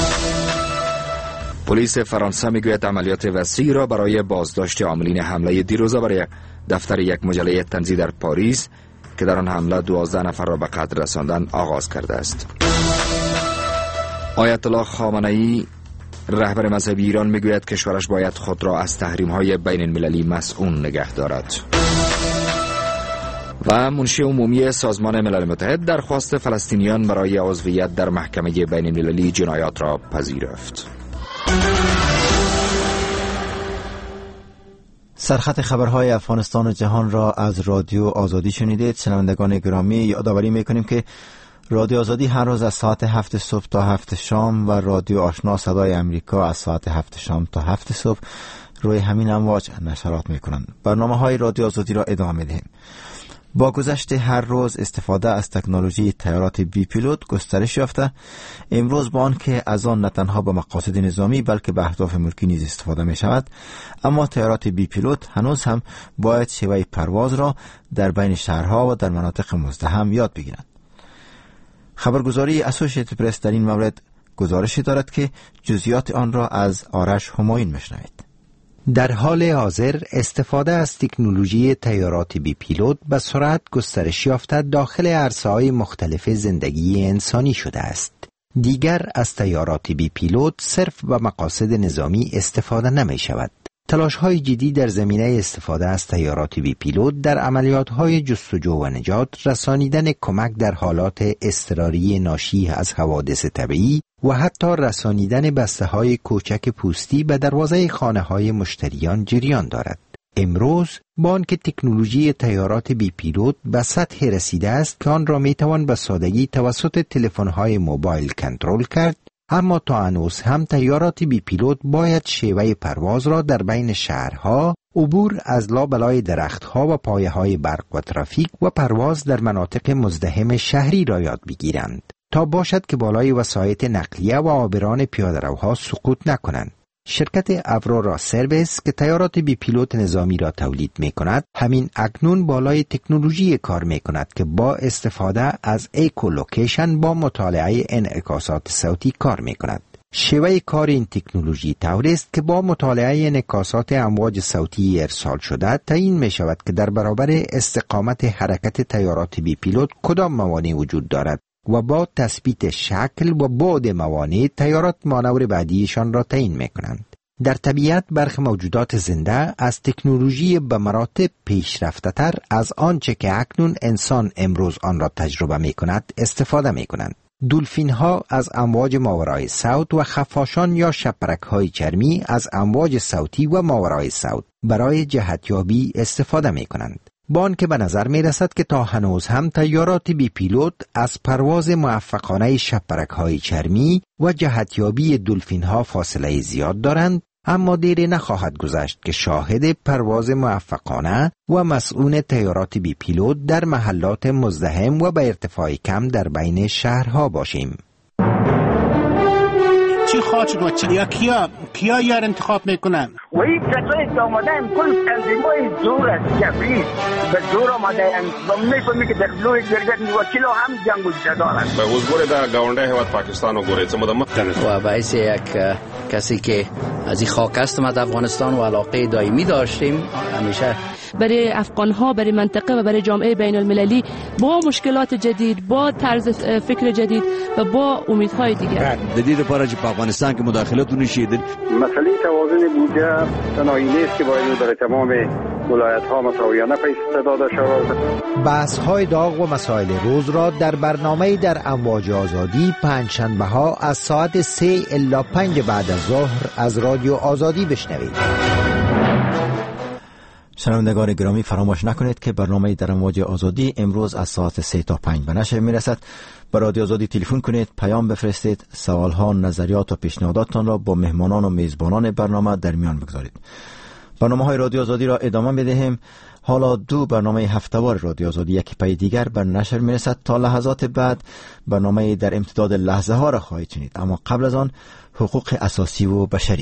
[SPEAKER 7] پلیس فرانسه می گوید عملیات وسیعی را برای بازداشت عاملین حمله دیروزه برای دفتر یک مجله طنزی در پاریس که در آن حمله 12 نفر را به قتل رساندن آغاز کرده است. آیت الله خامنه‌ای رهبر مذهبی ایران میگوید کشورش باید خود را از تحریم‌های بین المللی مسئول نگه دارد. و منشی عمومی سازمان ملل متحد درخواست فلسطینیان برای عضویت در محکمه بین المللی جنایات را پذیرفت.
[SPEAKER 1] سرخط خبرهای افغانستان و جهان را از رادیو آزادی شنیدید. شنوندگان گرامی، یادآوری میکنیم که رادیو آزادی هر روز از ساعت 7 صبح تا 7 شام و رادیو آشنا صدای امریکا از ساعت 7 شام تا 7 صبح روی همین امواج نشرات میکنند. برنامه‌های رادیو آزادی را ادامه میدهیم. با گذشت هر روز استفاده از تکنولوژی طیارات بی پیلوت گسترش یافته. امروز با آنکه از آن نه تنها به مقاصد نظامی بلکه به اهداف ملکی نیز استفاده می شود، اما طیارات بی پیلوت هنوز هم باید شیوه پرواز را در بین شهرها و در مناطق مزدحم یاد بگیرند. خبرگزاری اسوسییتد پرس در این مورد گزارشی دارد که جزئیات آن را از آرش همایون میشنوید.
[SPEAKER 8] در حال حاضر استفاده از تکنولوژی طیارات بی پیلوت به سرعت گسترش یافته داخل عرصه‌های مختلف زندگی انسانی شده است. دیگر از طیارات بی پیلوت صرف به مقاصد نظامی استفاده نمی شود. تلاش‌های جدی در زمینه استفاده از طیارات بی پیلوت در عملیات‌های جستجو و نجات، رسانیدن کمک در حالات اضطراری ناشی از حوادث طبیعی و حتی رسانیدن بسته‌های کوچک پوستی به دروازه خانه‌های مشتریان جریان دارد. امروز با آنکه تکنولوژی طیارات بی پیلوت به سطح رسیده است که آن را می‌توان به سادگی توسط تلفن‌های موبایل کنترل کرد، اما تا هنوز هم طیارات بی پیلوت باید شیوه پرواز را در بین شهرها، عبور از لابلای درختها و پایه‌های برق و ترافیک و پرواز در مناطق مزدحم شهری را یاد بگیرند تا باشد که بالای وسایط نقلیه و عابران پیاده‌روها سقوط نکنند. شرکت اورورا سرویس که طیارات بی پیلوت نظامی را تولید می کند، همین اکنون بالای تکنولوژی کار می کند که با استفاده از ایکولوکیشن با مطالعه انعکاسات صوتی کار می کند. شیوه کار این تکنولوژی طوری است که با مطالعه انعکاسات امواج صوتی ارسال شده تعیین می شود که در برابر استقامت حرکت طیارات بی پیلوت کدام موانع وجود دارد و با تثبیت شکل و بعد موانع طیارات مانور بعدیشان را تعیین می‌کنند. در طبیعت برخی موجودات زنده از تکنولوژی به مراتب پیشرفته‌تر از آنچه که اکنون انسان امروز آن را تجربه می‌کند استفاده می‌کنند. دولفین‌ها از امواج ماورای صوت و خفاشان یا شپرک‌های چرمی از امواج صوتی و ماورای صوت برای جهتیابی استفاده می‌کنند. با آنکه به نظر می رسد که تا هنوز هم طیارات بی پیلوت از پرواز موفقانه شبپرک‌های چرمی و جهتیابی دلفین‌ها فاصله زیاد دارند، اما دیری نخواهد گذشت که شاهد پرواز موفقانه و مسئول طیارات بی پیلوت در محلات مزدحم و به ارتفاع کم در بین شهرها باشیم.
[SPEAKER 4] چی خواهد شد یا کیا یار انتخاب میکنن؟
[SPEAKER 11] و این کسایی که آمده هم کل تنظیمای زور است، جبری به زور آمده هم و میفهمی که در لوی درگت وکیل هم جنگ و جدال است.
[SPEAKER 12] به حضور در گاونده هیواد پاکستان و گوره
[SPEAKER 24] و باعث یک کسی که از این خاک هستم از افغانستان و علاقه دائمی داشتیم همیشه
[SPEAKER 25] برای افغانها، برای منطقه و برای جامعه بین المللی با مشکلات جدید، با طرز فکر جدید و با امیدهای دیگر.
[SPEAKER 26] جدید پارچ په افغانستان کې مداخلت ونشي.
[SPEAKER 2] مسئله توازن بودجه تنهایی نیست که باید در تمام ولایت‌ها مساویانه پیش داده شود.
[SPEAKER 8] بحث‌های داغ و مسائل روز را در برنامه در امواج آزادی پنجشنبه‌ها از ساعت 3 الی 5 بعد از ظهر از رادیو آزادی بشنوید.
[SPEAKER 1] شنوندگان گرامی، فراموش نکنید که برنامه در امواج آزادی امروز از ساعت 3 تا 5 به نشر میرسد. به رادیو آزادی تلفن کنید، پیام بفرستید، سوالها، نظریات و پیشنهاداتتان را با مهمانان و میزبانان برنامه در میان بگذارید. برنامه‌های رادیو آزادی را ادامه می‌دهیم. حالا 2 برنامه هفته‌وار رادیو آزادی یکی پای دیگر بر نشر میرسد. تا لحظات بعد برنامه در امتداد لحظه ها را خواهید شنید، اما قبل از آن حقوق اساسی و بشری.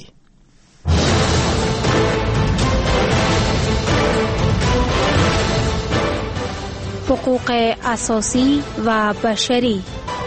[SPEAKER 27] حقوق اساسی و بشری.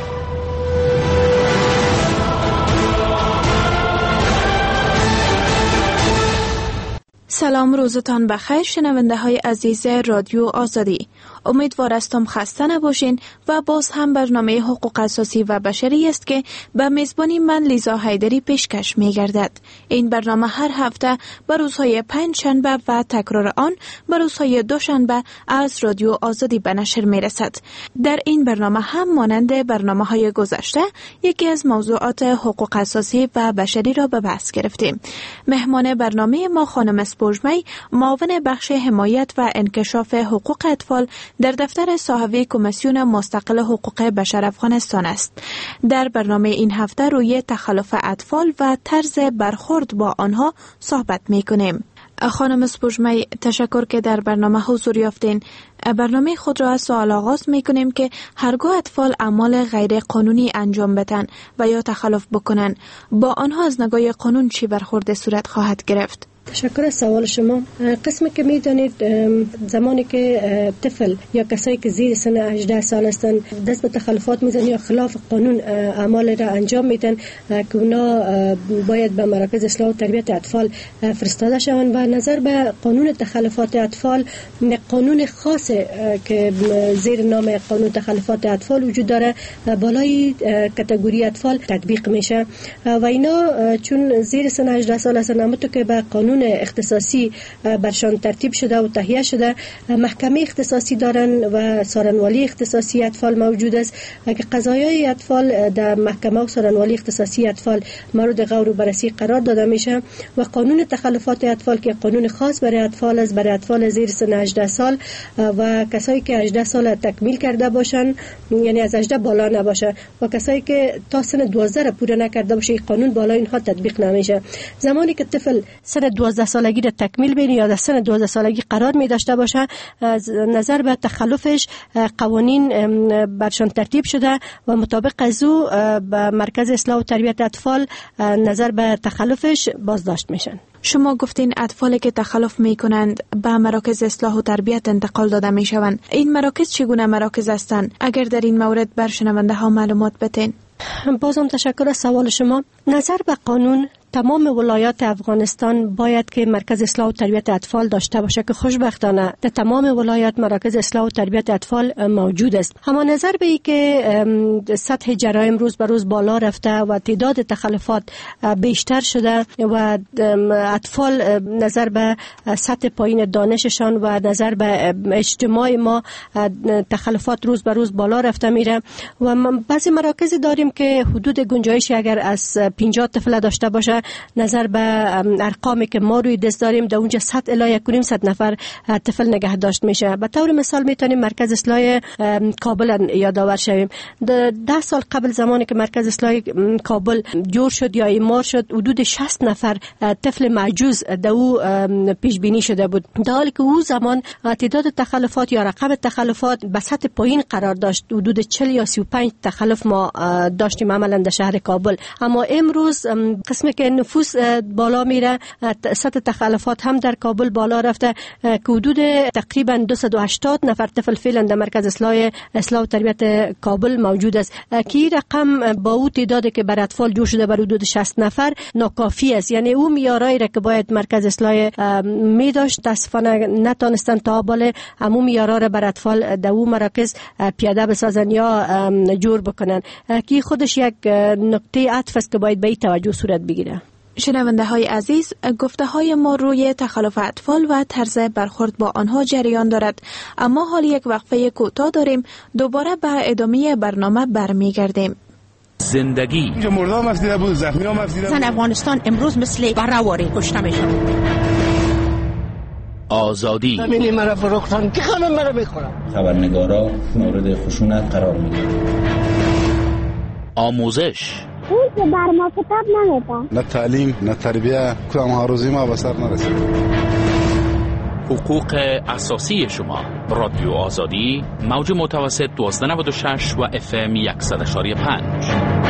[SPEAKER 28] سلام، روزتان بخیر شنونده های عزیز رادیو آزادی. امیدوار هستم خسته نباشین و باز هم برنامه حقوق اساسی و بشری است که به میزبانی من لیزا حیدری پیشکش می گردد. این برنامه هر هفته به روزهای پنجشنبه و تکرار آن به روزهای دوشنبه از رادیو آزادی به نشر می رسد. در این برنامه هم مانند برنامه های گذشته یکی از موضوعات حقوق اساسی و بشری را به بحث گرفتیم. مهمان برنامه ما خانم اسپوژمی، معاون بخش حمایت و انکشاف حقوق اطفال در دفتر صاحب کمیسیون مستقل حقوق بشر افغانستان است. در برنامه این هفته روی تخلف اطفال و طرز برخورد با آنها صحبت می‌کنیم. خانم اسپوژمی، تشکر که در برنامه حضور یافتین. برنامه خود را از سوال آغاز می‌کنیم که هرگاه اطفال اعمال غیر قانونی انجام بدن و یا تخلف بکنن، با آنها از نگاه قانون چی برخورد صورت خواهد گرفت؟
[SPEAKER 29] تشکر از سوال شما. قسمی که میدانید زمانی که طفل یا کسایی که زیر سن 18 سال هستند دست به تخلفات میزنن یا خلاف قانون اعمال را انجام میدن که اونا باید به مراکز اصلاح و تربیت اطفال فرستاده شوند. و نظر به قانون تخلفات اطفال، قانون خاص که زیر نام قانون تخلفات اطفال وجود داره، بالای کاتگوری اطفال تطبیق میشه و اینا چون زیر سن 18 سال هستند، اما تو که به قانون اختصاصی برشان ترتیب شده و تهیه شده، محکمه اختصاصی دارن و سارنوالی اختصاصی اطفال موجود است که قضایای اطفال در محکمه و سارنوالی اختصاصی اطفال مورد غور و بررسی قرار داده میشه و قانون تخلفات اطفال که قانون خاص برای اطفال است، برای اطفال زیر سن 18 سال و کسایی که 18 سال تکمیل کرده باشن، یعنی از 18 بالا نباشه، و کسایی که تا سن 12 را پوره نکرده باشه قانون بالا اینها تطبیق نمیشه. زمانی که طفل سن 12 سالگی را تکمیل بینی یا در سن 12 سالگی قرار می داشته باشه، از نظر به تخلفش قوانین برشان ترتیب شده و مطابق از او به مرکز اصلاح و تربیت اطفال نظر به تخلفش بازداشت میشن.
[SPEAKER 28] شما گفتین اطفالی که تخلف می کنند به مراکز اصلاح و تربیت انتقال داده می شوند. این مراکز چگونه مراکز هستند؟ اگر در این مورد بر شنونده ها معلومات بدین.
[SPEAKER 29] بازم تشکر از سوال شما. نظر به قانون تمام ولایات افغانستان باید که مرکز اصلاح و تربیت اطفال داشته باشه که خوشبختانه در تمام ولایات مراکز اصلاح و تربیت اطفال موجود است. اما نظر به این که سطح جرایم روز به روز بالا رفته و تعداد تخلفات بیشتر شده و اطفال نظر به سطح پایین دانششان و نظر به اجتماع ما تخلفات روز به روز بالا رفته میره و بعضی مراکز داریم که حدود گنجایش اگر از 50 طفل داشته باشه نفره نظر به ارقامی که ما روی دست داریم در اونجا 100 الی 1.5 نفر طفل نگه داشت میشه. به طور مثال میتونیم مرکز اصلاح کابل یادآور شویم. 10 سال قبل زمانی که مرکز اصلاح کابل جور شد یا اعمار شد حدود 60 نفر طفل معجوز در او پیش بینی شده بود، در حالی که او زمان تعداد تخلفات یا رقم تخلفات به سطح پایین قرار داشت. حدود 40 یا 35 تخلف ما داشتیم عملا در شهر کابل. اما امروز قسمی که نفوس بالا میره سطح تخلفات هم در کابل بالا رفته که حدود تقریبا 280 نفر طفل فعلا در مرکز اصلاح و تربیت کابل موجود است که این رقم با او تعدادی که بر اطفال جور شده بر حدود 60 نفر ناکافی است. یعنی او معیارایی را که باید مرکز اصلاح می داشت متاسفانه نتونستن تا بالا همون معیارها را بر اطفال در او مراکز پیاده بسازن یا جور بکنن که خودش یک نقطه عطف است که باید به این توجه صورت بگیره.
[SPEAKER 28] شنونده های عزیز، گفته های ما روی تخلف اطفال و طرز برخورد با آنها جریان دارد، اما حال یک وقفه کوتاه داریم. دوباره به ادامه برنامه برمیگردیم.
[SPEAKER 23] زندگی
[SPEAKER 6] مردم مفیده بود، زخمی ها مفیده بود.
[SPEAKER 4] زن افغانستان امروز مثل برآوری کشته میشن.
[SPEAKER 23] آزادی
[SPEAKER 6] زمینی مرا فروختن که همه مرا میخورن.
[SPEAKER 9] خبرنگارا مورد خشونت قرار میگیرن.
[SPEAKER 23] آموزش
[SPEAKER 13] اون که بر ما کتاب نمیدن.
[SPEAKER 6] نه تعلیم نه تربیه کدام ها روزی ما به سر نرسید.
[SPEAKER 23] حقوق اساسی شما. رادیو آزادی موج متوسط 1296 و FM 100.5.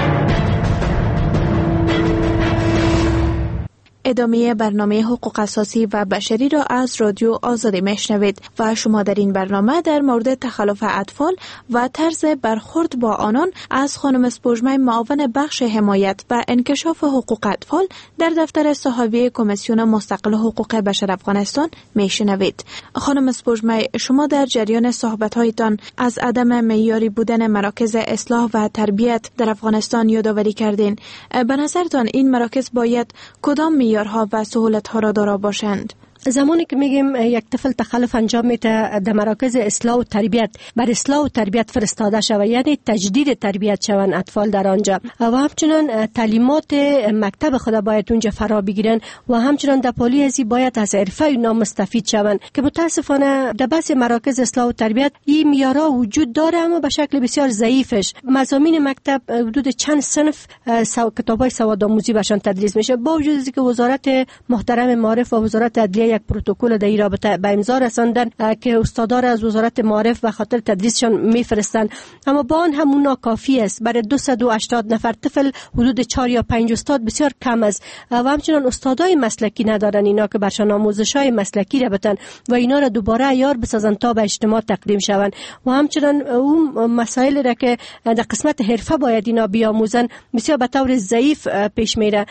[SPEAKER 28] ادامه برنامه حقوق اساسی و بشری را از رادیو آزادی میشنوید و شما در این برنامه در مورد تخلف اطفال و طرز برخورد با آنان از خانم اسپوژمای معاون بخش حمایت و انکشاف حقوق اطفال در دفتر صحابی کمیسیون مستقل حقوق بشر افغانستان میشنوید. خانم اسپوژمای، شما در جریان صحبت‌هایتان از عدم معیاری بودن مراکز اصلاح و تربیت در افغانستان یادآوری کردین. به نظرتان این مراکز باید کدام معیارها و سهولت‌ها را دارا باشند؟
[SPEAKER 29] زمانی که میگیم یک طفل تخلف انجام میده در مراکز اصلاح و تربیت بر اصلاح و تربیت فرستاده شود، یعنی تجدید تربیت شوند اطفال در آنجا و همچنان تعلیمات مکتب خود باید اونجا فرا بگیرن و همچنان در پالی ازی باید از حرفه اونا مستفید شوند که متاسفانه در بعضی مراکز اصلاح و تربیت این معیارها وجود داره اما به شکل بسیار ضعیفش. مضامین مکتب حدود چند صنف کتابای سوادآموزی برشان تدریس میشه، با وجود اینکه وزارت محترم معارف و وزارت عدلیه یک پروتکل در این رابطه به امضا رساندن که استادان از وزارت معارف و خاطر تدریسشان میفرستن، اما با آن هم کافی است. برای 280 نفر طفل حدود 4 یا 5 استاد بسیار کم است و همچنان استادای مسلکی ندارن اینا که برشان آموزش‌های مسلکی را بدن و اینا را دوباره عیار بسازن تا به اجتماع تقدیم شوند و همچنان اون مسائل را که در قسمت حرفه باید اینا بیاموزن بسیار به طور ضعیف پیش میره.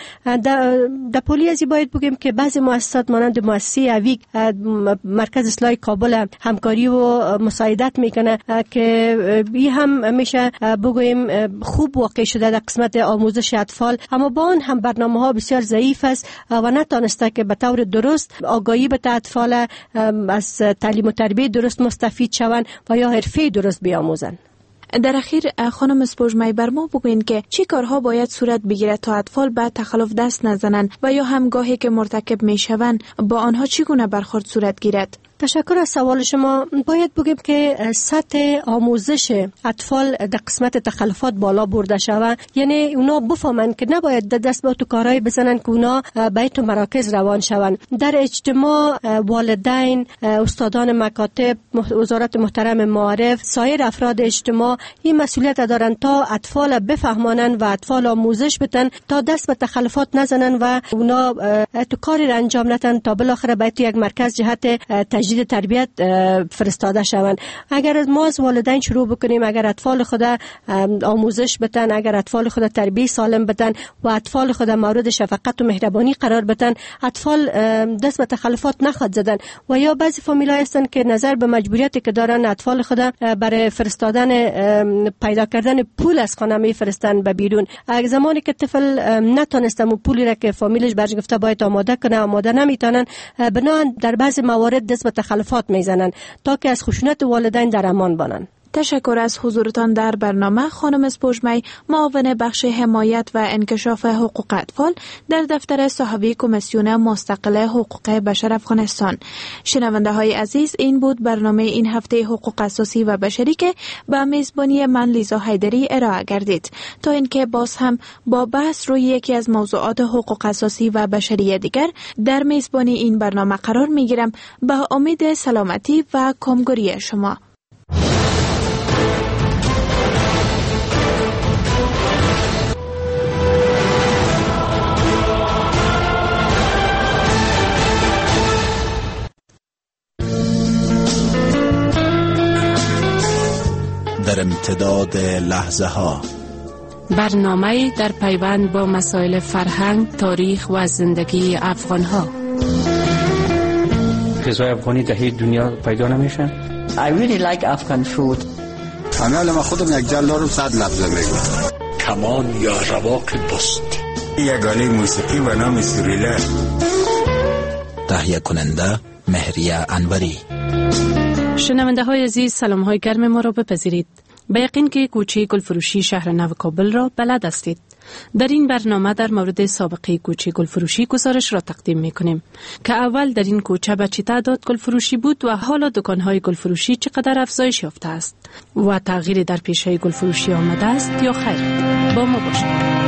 [SPEAKER 29] در پلی ازی باید بگیم که بعضی مؤسسات مانند مؤسسه اویگ مرکز اصلاح کابل همکاری و مساعدت میکنه که این هم میشه بگویم خوب واقع شده در قسمت آموزش اطفال، اما با آن هم برنامه ها بسیار ضعیف است و نتونسته که به طور درست آگاهی به اطفال از تعلیم و تربیت درست مستفید شوند و یا حرفه درست بیاموزند.
[SPEAKER 28] در اخیر خانم اسپوژمای بر ما بگوین که چی کارها باید صورت بگیرد تا اطفال به تخلف دست نزنند و یا همگاهی که مرتکب میشوند با آنها چگونه برخورد صورت گیرد؟
[SPEAKER 29] تشکر از سوال شما. باید بگیم که سطح آموزش اطفال در قسمت تخلفات بالا برده شود، یعنی اونا بفهمند که نباید دست به تو کارهای بزنن که اونا به تو مراکز روان شوند. در اجتماع والدین، استادان مکاتب، وزارت محترم معارف، سایر افراد اجتماع این مسئولیت دارند تا اطفال بفهمانند و اطفال آموزش بدن تا دست به تخلفات نزنن و اونا تو کاری را انجام ندن تا بالاخره به یک مرکز جهت تجدید تربیت فرستاده شوند. اگر ما از والدین شروع بکنیم، اگر اطفال خود آموزش بدن، اگر اطفال خود تربیت سالم بدن و اطفال خود مورد شفقت و مهربانی قرار بدن، اطفال دست به تخلفات نخواهد زدن. و یا بعضی فامیل‌ها هستن که نظر به مجبوریتی که دارن اطفال خود برای فرستادن پیدا کردن پول از خانه میفرستن به بیرون. اگر زمانی که طفل نتونستم پولی را که فامیلش برش گفته باید آماده کنه آماده نمیتونن، بنابراین در بعضی موارد دست به تخلفات میزنن تا که از خشونت والدین در امان باشند.
[SPEAKER 28] تشکر از حضورتان در برنامه خانم اسپوژمی، معاون بخش حمایت و انکشاف حقوق اطفال در دفتر صاحبی کمیسیون مستقل حقوق بشر افغانستان. شنونده های عزیز، این بود برنامه این هفته حقوق اساسی و بشری که به میزبانی من لیزا حیدری ارائه گردید. تا اینکه باز هم با بحث روی یکی از موضوعات حقوق اساسی و بشری دیگر در میزبانی این برنامه قرار میگیرم. به امید سلامتی و کامگوری شما.
[SPEAKER 3] در امتداد لحظه ها،
[SPEAKER 25] برنامه در پیوند با مسائل فرهنگ، تاریخ و زندگی افغان ها.
[SPEAKER 10] غذای افغانی در هیچ دنیا پیدا نمیشن.
[SPEAKER 14] I really like Afghan food.
[SPEAKER 6] انا خودم یک جلال رو 100 لفظ میگم.
[SPEAKER 3] کمان یا رواق بست،
[SPEAKER 6] یگانه موسیقی و نام سریله.
[SPEAKER 3] تهیه کننده مهریه انوری.
[SPEAKER 25] شنونده های عزیز، سلام های گرم ما را بپذیرید. به یقین که کوچه گلفروشی شهر نو کابل را بلد هستید. در این برنامه در مورد سابقه کوچه گلفروشی گزارش را تقدیم میکنیم که اول در این کوچه به چه تعداد گلفروشی بود و حالا دکانهای گلفروشی چقدر افزایش یافته است و تغییری در پیشه گلفروشی آمده است یا خیر. با ما باشید.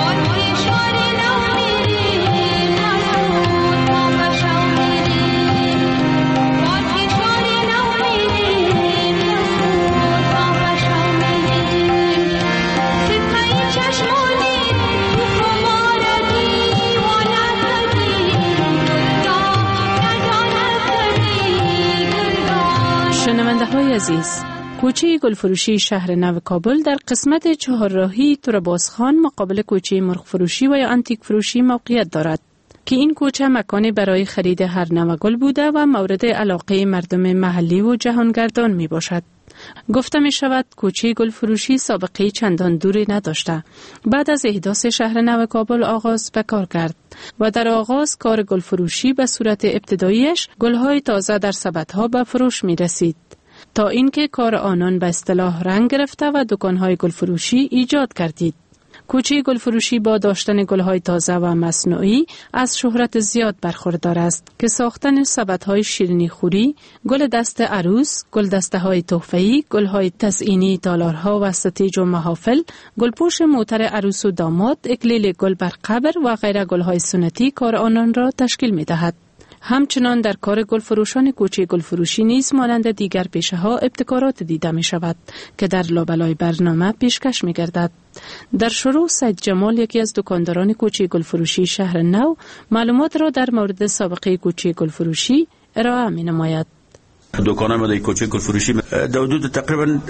[SPEAKER 25] شنونده های عزیز، کوچه گلفروشی شهر نو کابل در قسمت چهارراهی توربازخان مقابل کوچه مرغ فروشی و یا انتیک فروشی موقعیت دارد که این کوچه مکانی برای خرید هر نوع گل بوده و مورد علاقه مردم محلی و جهانگردان می باشد. گفته می شود کوچه گلفروشی سابقه چندان دوری نداشته. بعد از احداث شهر نو کابل آغاز به کار کرد و در آغاز کار گلفروشی به صورت ابتداییش گلهای تازه در سبدها به فروش می رسید تا اینکه کار آنان به اصطلاح رنگ گرفته و دکانهای گلفروشی ایجاد کردید. کوچه گلفروشی با داشتن گلهای تازه و مصنوعی از شهرت زیاد برخوردار است که ساختن سبدهای شیرینی خوری، گل دست عروس، گل دسته های تحفه‌ای، گلهای تزئینی تالارها و ستیج و محافل، گلپوش موتر عروس و داماد، اکلیل گل بر قبر و غیره گلهای سنتی کار آنان را تشکیل می دهد. همچنان در کار گلفروشان کوچه گلفروشی نیز مانند دیگر پیشه ها ابتکارات دیده می شود که در لابلای برنامه پیشکش می گردد. در شروع سید جمال، یکی از دکانداران کوچه گلفروشی شهر نو، معلومات را در مورد سابقه کوچه گلفروشی ارائه می نماید.
[SPEAKER 10] دکان ما در کوچه گلفروشی در حدود تقریبا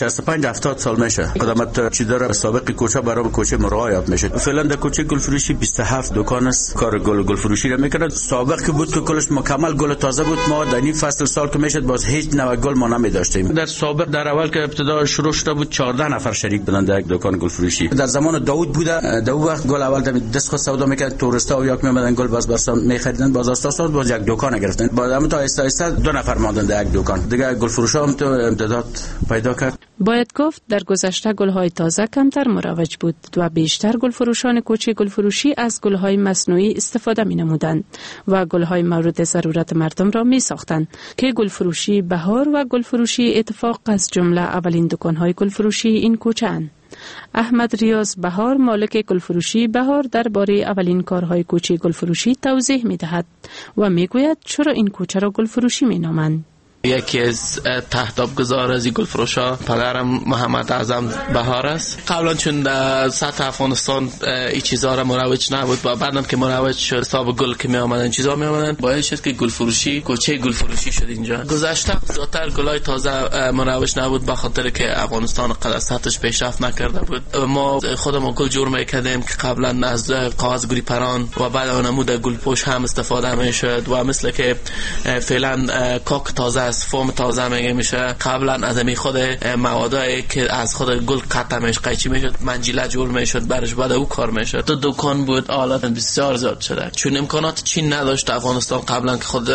[SPEAKER 10] 65-70 سال میشه. قدمت چی داره سابق کوچه برای کوچه مرایت میشه. فعلا در کوچه گلفروشی 27 دکان است کار گلفروشی را میکنند. سابق که بود که کلش مکمل گل تازه بود، ما در این فصل سال که میشد باز هیچ نوع گل ما نمیداشتیم. در سابق در اول که ابتدا شروع شده بود 14 نفر شریک بودند در یک دکان گلفروشی. در زمان داوود بوده، در اون وقت گل اول دست خود سودا میکرد، توریستا و یک میومدن گل باز برسان میخریدن، باز اساسا باز یک دکان گرفتن. بعد تا آهسته آهسته 2 نفر ماندن یک دکان دیگه. گلفروشا هم تو امتداد پیدا کرد.
[SPEAKER 25] باید گفت در گذشته گلهای تازه کمتر مروج بود و بیشتر گلفروشان کوچه گلفروشی از گلهای مصنوعی استفاده می نمودند و گلهای مورد ضرورت مردم را می ساختند که گلفروشی بهار و گلفروشی اتفاق از جمله اولین دکانهای گلفروشی این کوچه اند. احمد ریاض بهار، مالک گلفروشی بهار، درباره اولین کارهای کوچه گلفروشی توضیح می دهد و می گوید چرا این کوچه را گلفروشی می نامند.
[SPEAKER 15] یکی از تهدابگزار از گلفروشا پدرم محمد اعظم بهار است. قبلا چون در سطح افغانستان این چیزا را مروج نبود و بعدم که مروج شد حساب گل که می آمدن چیزا می آمدن، باعث شد که گلفروشی کوچه گلفروشی شد اینجا. گذشته زیادتر گلای تازه مروج نبود به خاطر که افغانستان قدر سطحش پیشرفت نکرده بود. ما خودمون گل جور میکردیم که قبلا از کاغذ گلی پران و بعد اون نمود گلپوش هم استفاده میشد و مثل که فعلا کاک تازه از فرم تازه میگه میشه. قبلا از می خود موادایی که از خود گل قطع میشه قیچی میشد، منجیله جور میشد، برش بعد او کار میشد. تو دکان بود، آلات بسیار زیاد شده. چون امکانات چین نداشت افغانستان قبلا که خود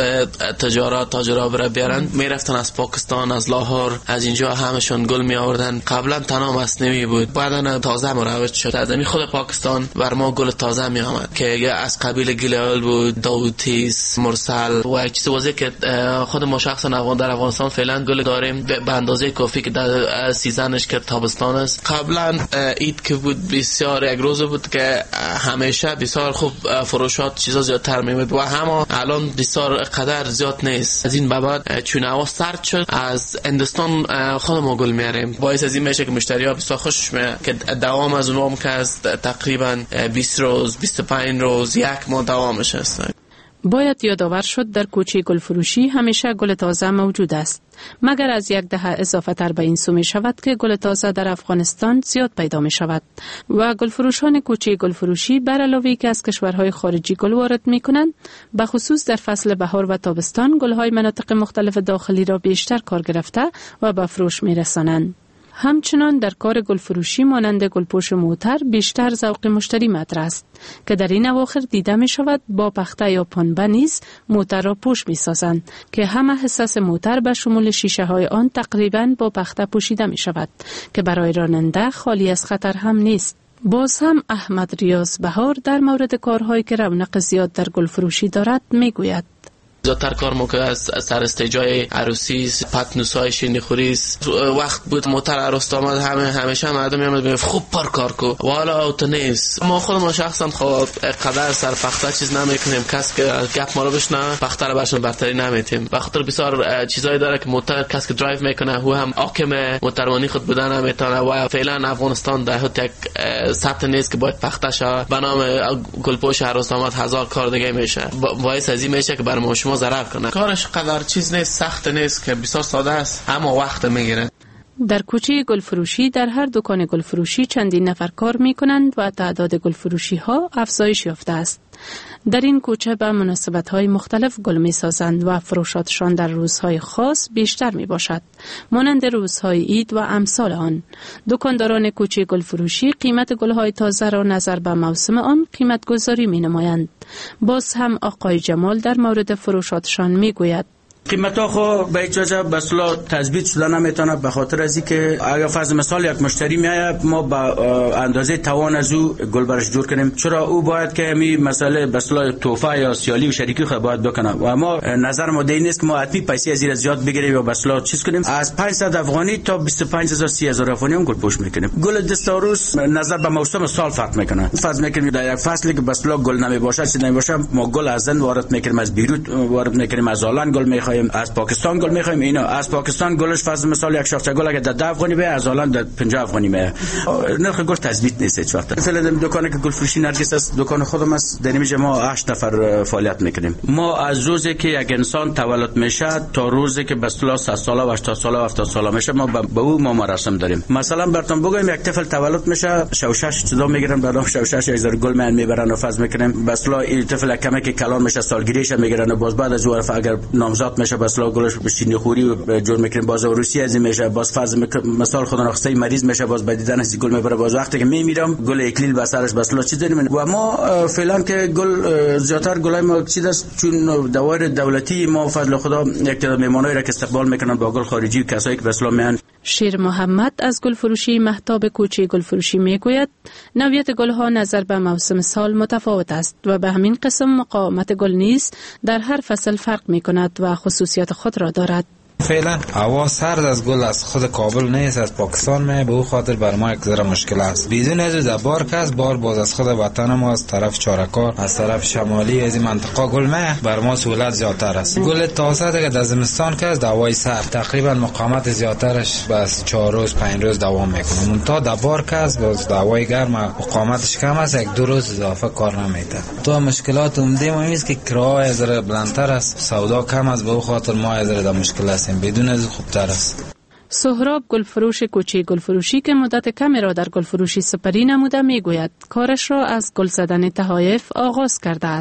[SPEAKER 15] تاجرا بره بیارن، میرفتن از پاکستان، از لاهور، از اینجا همشون گل می آوردن. قبلا تنها مصنوعی بود، بعدا تازه مروج شد. از می خود پاکستان بر ما گل تازه می آمد که از قبیل گلیال بود، داوودتیس، مرسل و چیز واسه که خود ما شخصا در افغانستان فعلا گل داریم به اندازه کافی که در سیزنش که تابستان است. قبلا عید که بود بسیار یک روز بود که همیشه بسیار خوب فروشات چیزا زیادتر می‌بود و هم الان بسیار قدر زیاد نیست. از این بعد چون هوا سرد شد از هندوستان خود ما گل میاریم، باعث از این میشه که مشتری‌ها بسیار خوشش میاد که دوام از اونم که از تقریبا 20 روز 25 روز یک ماه دوامش هست.
[SPEAKER 25] باید یادآور شد در کوچه گل فروشی همیشه گل تازه موجود است، مگر از یک دهه اضافه تر به این سو می شود که گل تازه در افغانستان زیاد پیدا می شود و گل فروشان کوچه گل فروشی بر علاوه که از کشورهای خارجی گل وارد می کنند، به خصوص در فصل بهار و تابستان گلهای مناطق مختلف داخلی را بیشتر کار گرفته و به فروش می رسانند. همچنان در کار گل فروشی مانند گلپوش موتر بیشتر ذوق مشتری مطرح است که در این اواخر دیده می شود با پخته یا پنبه نیز موتر را پوش می سازند که همه حساس موتر به شمول شیشه های آن تقریبا با پخته پوشیده می شود که برای راننده خالی از خطر هم نیست. باز هم احمد ریاض بهار در مورد کارهایی که رونق زیاد در گل فروشی دارد می گوید.
[SPEAKER 15] زیادتر کار موقع از سر استیجای عروسی، پتنوسای شیرینیخوری وقت بود موتر عروس آمد همیشه مردم میامد خوب کار کو و حالا اوت نیست. ما خودمون شخصا خود قدر سر پخته چیز نمیکنیم، کس که گپ ما رو بشنه پخته رو برشون برتری نمیتیم. بخاطر بسیار چیزایی داره که موتر کس که درایو میکنه هو هم حاکم موترمانی خود بودن نمیتونه و فعلا افغانستان در حد یک سطح نیست که باید پخته شه. به نام گلپوش عروس آمد هزار کار دیگه میشه، باعث از این میشه که برای شما ضرر کنه. کارش قدر چیز نیست، سخت نیست، که بسیار ساده است اما وقت میگیره.
[SPEAKER 25] در کوچه گل فروشی در هر دکان گل فروشی چندین نفر کار میکنند و تعداد گل فروشی ها افزایش یافته است. در این کوچه به مناسبت های مختلف گل می سازند و فروشاتشان در روزهای خاص بیشتر می باشد، مانند روزهای عید و امثال آن. دکانداران کوچه گل فروشی قیمت گل های تازه را نظر به موسم آن قیمت گذاری می نمایند. باز هم آقای جمال در مورد فروشاتشان می گوید.
[SPEAKER 10] قیمتا خو به هیچ وجه به اصطلاح تثبیت شده نمیتونه، به خاطر از اینکه اگر فرض مثال یک مشتری میاد ما به اندازه توان از او گل برش جور کنیم، چرا او باید که همین مسئله به اصطلاح توفه یا سیالی و شریکی خو باید بکنه و ما نظر ما این است که ما حتمی پیسه از زیاد بگیریم یا به اصطلاح چیز کنیم. از 500 افغانی تا 25000 30000 افغانی هم گل پوش میکنیم. گل دستاروس نظر به موسم سال فرق میکنه. فرض میکنیم در یک فصلی که به اصطلاح گل نمیباشه چیز نمیباشه ما گل از زند وارد میکنیم، از بیروت وارد میکنیم، از آلند گل میخوایم، از پاکستان گل میخوایم. اینا از پاکستان گلش فرض مثال یک شاخچه گل اگه 10 افغانی به از آلند 50 افغانی میه. نرخ گل تثبیت نیست هیچ وقت. مثلا دکانی که گل فروشی نرگس است دکان خودم است، در اینجا ما 8 نفر فعالیت میکنیم. ما از روزی که یک انسان تولد میشه تا روزی که به اصطلاح 100 ساله و 80 ساله و 70 ساله میشه ما به او ما مراسم داریم. مثلا براتون بگم یک طفل تولد میشه شوشش صدا میگیرن، بعد شوشش 1000 گل من میبرن و فرض میکنیم به اصطلاح این طفل کمی که کلان میشه سالگیریش میگیرن و باز بعد از اون اگر نامزاد میشه به اصطلاح گلش شیرینیخوری جور میکنیم، باز روسی از میشه، باز فرض مثال خدا نخسته مریض میشه، باز بعد دیدن از گل میبره، باز وقتی که میمیرم گل اکلیل به سرش به اصطلاح چیز داریم. و ما فعلا که گل زیاتر گلای ما چیز است چون دوار دولتی ما فضل خدا یک تعداد مهمانایی را که استقبال میکنن با گل خارجی کسایی که به اصطلاح میان.
[SPEAKER 25] شیر محمد از گل فروشی مهتاب کوچه گل فروشی میگوید نوعیت گل ها نظر به موسم سال متفاوت است و به همین قسم مقاومت گل نیز در هر فصل فرق میکند و خصوصیات خود را دارد.
[SPEAKER 5] فعلا هوا سرد از گل از خود کابل نیست، از پاکستان می، به او خاطر بر ما یک ذره مشکل است. بدون از در بار کس بار باز از خود وطن ما از طرف چارکار از طرف شمالی از این منطقه گل می بر ما سهولت زیادتر است. گل تازه که در زمستان که از دوای سرد تقریبا مقاومت زیادترش بس 4 روز 5 روز دوام میکنه. اون تا در بار کس باز دوای گرم مقاومتش کم است، 1-2 روز اضافه کار نمیده. تو مشکلات عمده ما است که کرایه ذره بلندتر است، سودا کم است، به او خاطر ما ذره در مشکل است. بدون از خوبتر است.
[SPEAKER 25] سهراب گلفروش کوچه گلفروشی که مدت کمی را در گلفروشی سپری نموده میگوید کارش را از گل زدن تحایف آغاز کرده است.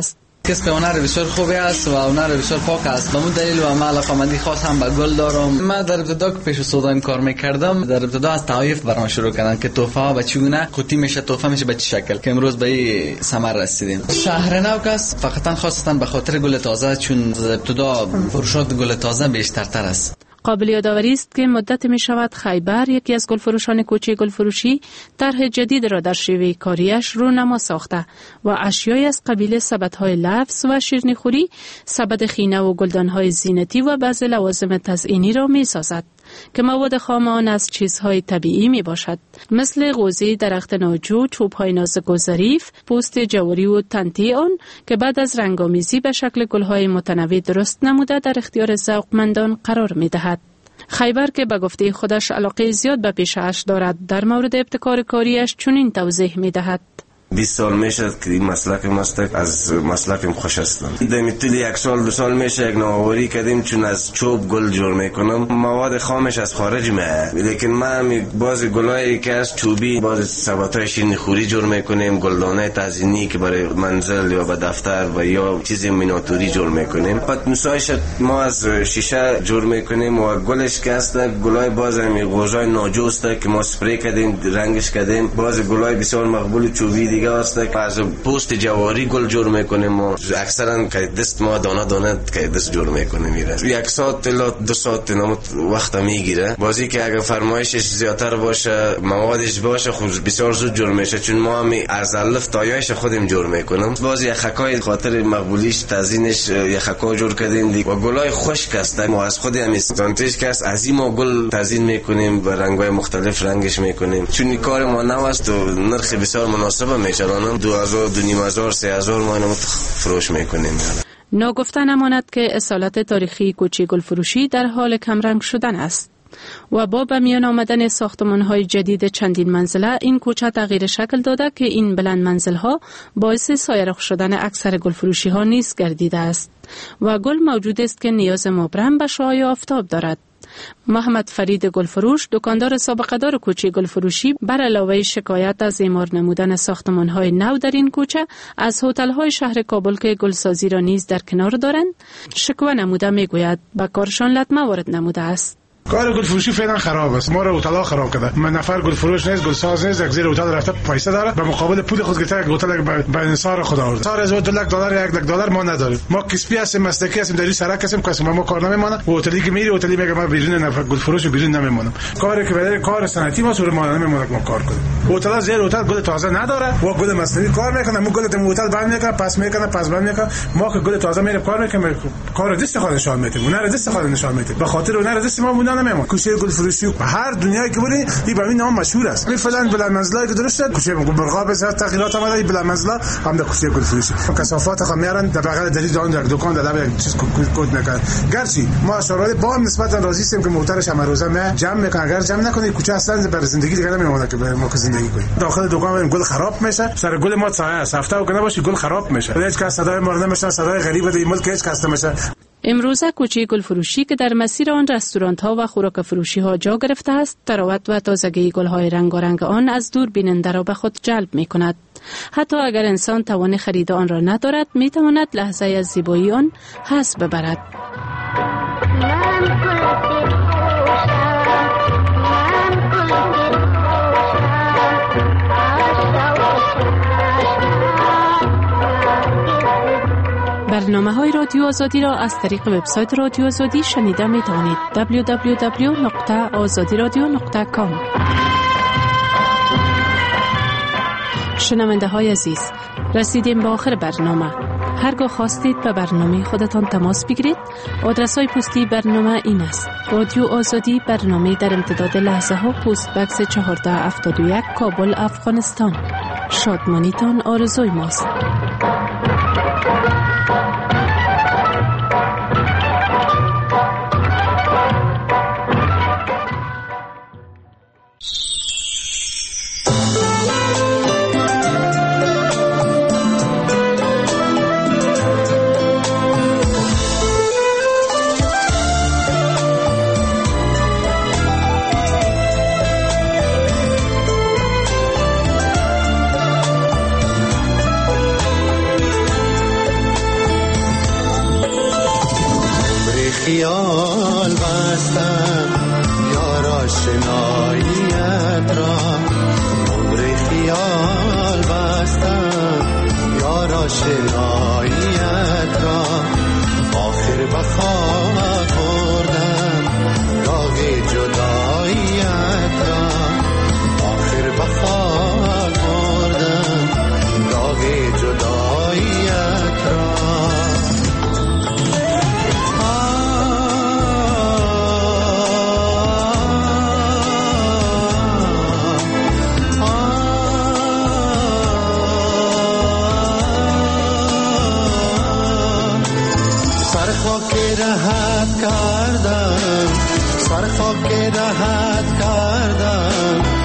[SPEAKER 24] کسب هنر بسیار خوبی است و هنر بسیار پاک است. به اون دلیل و من علاقه‌مندی خاص هم به گل دارم. من در ابتدا که پیش سودایم کار میکردم، در ابتدا از تعریف برام شروع کردن که تحفه ها به چگونه قوطی میشه، تحفه میشه به چه شکل، که امروز به این ثمر رسیدیم. شهر نو است فقط خاصتا به خاطر گل تازه، چون در ابتدا فروشات گل تازه بیشترتر است.
[SPEAKER 25] قابل یادآوری است که مدت می شود خیبر، یکی از گلفروشان کوچه گلفروشی، طرح جدید را در شیوه کاریش رونما ساخته و اشیای از قبیل سبدهای لفظ و شیرینیخوری، سبد خینه و گلدانهای زینتی و بعضی لوازم تزئینی را می سازد که مواد خام آن از چیزهای طبیعی می باشد، مثل غوزی درخت ناجو، چوب‌های نازک و ظریف، پوست جواری و تنتی آن که بعد از رنگامیزی به شکل گل‌های متنوع درست نموده در اختیار ذوقمندان قرار می دهد. خیبر که به گفته خودش علاقه زیاد به پیشه‌اش دارد، در مورد ابتکار کاریش چنین توضیح می دهد:
[SPEAKER 7] 20 سال میشه که این مسلک ماست، از مسلکم خوش هستم. در طول 1 سال 2 سال میشه یک نوآوری کردیم، چون از چوب گل جور میکنم. مواد خامش از خارج میاد، لیکن من باز گلایی که از چوبی، باز سبدهای شیرینیخوری جور میکنیم، گلدانه تزئینی که برای منزل یا به دفتر و یا چیز میناتوری جور میکنیم. بعد مسایش ما از شیشه جور میکنیم و گلش که است گلای باز غوزای ناجوست که ما اسپری کردیم، رنگش کردیم. باز گلای بسیار مقبول چوبی دیگه است که از پوست جواری گل جور میکنیم. ما اکثرا که دست ما دانه دانه که دست جور میکنیم میره 1 ساعت الا 2 ساعت وقت میگیره. بازی که اگه فرمایشش زیادتر باشه، موادش باشه، خب بسیار زود جور میشه، چون ما هم از الف تا یایش خودم جور میکنم. بازی خکای خاطر مقبولیش تزیینش خکا جور کردیم و گلای خشک است. ما از خود هم استانتیش که از این ما گل تزیین میکنیم، با رنگ‌های مختلف رنگش میکنیم، چون کار ما نو است و نرخ بسیار مناسبه میچرانم. 2000 2500 3000 ما اینو فروش میکنیم.
[SPEAKER 25] ناگفته نماند که اصالت تاریخی کوچه گلفروشی در حال کمرنگ شدن است و با به میان آمدن ساختمان‌های جدید چندین منزله این کوچه تغییر شکل داده که این بلند منزل‌ها باعث سایرخ شدن اکثر گلفروشی‌ها نیز گردیده است و گل موجود است که نیاز مبرم به شعاع آفتاب دارد. محمد فرید گلفروش، دکاندار سابقه دار کوچه گلفروشی، بر علاوه شکایت از اعمار نمودن ساختمان‌های نو در این کوچه، از هتل‌های شهر کابل که گلسازی را نیز در کنار دارند شکوه نموده میگوید به کارشان لطمه وارد نموده است.
[SPEAKER 11] کار گل فروشی فعلا خراب است. ما رو هتل خراب کرده. من نفر گل فروش نیست، گل ساز نیست، یک زیر هتل رفته پیسه داره، به مقابل پول خود گرفته یک هتل به انصار خدا آورد. سال از $2 1 لک ما نداریم. ما کسبی هستیم، مسلکی هستیم، در سرک هستیم، کسی ما کار نمیمونه. و هتلی که میری هتلی میگه ما بیرون نفر گل فروش بیرون نمیمونم. کاری که برای کار صنعتی ما سر ما نمیمونه ما کار کنیم. هتل زیر هتل گل تازه نداره و گل مصنوعی کار میکنه. ما گل تو هتل بند میکنه، پس میکنه، پس بند میکنه. ما که گل تازه میره کار میکنه، کار دست خود نشان میده. اون را دست خود نشان میده. به خاطر اون را دست ما مونده نمیمونه. کوچه فروشی هر دنیایی که بری این به این نام مشهور است. این فلان بلند منزلایی که درسته کوچه برقاب از تغییرات آمده بلند منزلا هم در کوچه گل فروشی کثافات خام میارن در بغل دری دان در دکان در یک چیز کد میکنن. گرچه ما شورای با هم نسبتا راضی هستیم که محترش هم روزه ما جمع میکنن. اگر جمع نکنید کوچه اصلا برای زندگی دیگه نمیمونه که ما که زندگی کنیم. داخل دکان گل خراب میشه، سر گل ما سایه است، هفته و کنه باشه گل خراب میشه. هیچ کس صدای ما نمیشه، صدای غریبه در ملک هیچ کس نمیشه.
[SPEAKER 25] امروزه کوچه گلفروشی که در مسیر آن رستوران ها و خوراک فروشی ها جا گرفته است، تراوت و تازگی گل های رنگارنگ آن از دور بیننده را به خود جلب می کند. حتی اگر انسان توان خرید آن را ندارد، می تواند لحظه از زیبایی آن حس ببرد. برنامه‌های رادیو آزادی را از طریق وبسایت رادیو آزادی شنیده می‌توانید. www.azadiradio.com. شنونده‌های عزیز، رسیدیم به آخر برنامه. هرگاه خواستید به برنامه خودتان تماس بگیرید، آدرس‌های پستی برنامه این است: رادیو آزادی، برنامه در امتداد لحظه ها، پست بکس 1471 کابل، افغانستان. شادمانیتان آرزوی ماست.
[SPEAKER 12] خیال بستم یار آشناییت را، عمر خیال بستم یار آشناییت را، آخر بخواب بردم داغ جداییت را، آخر بخواب بردم داغ جداییت را. راحت کردم، سر خاک راحت کردم،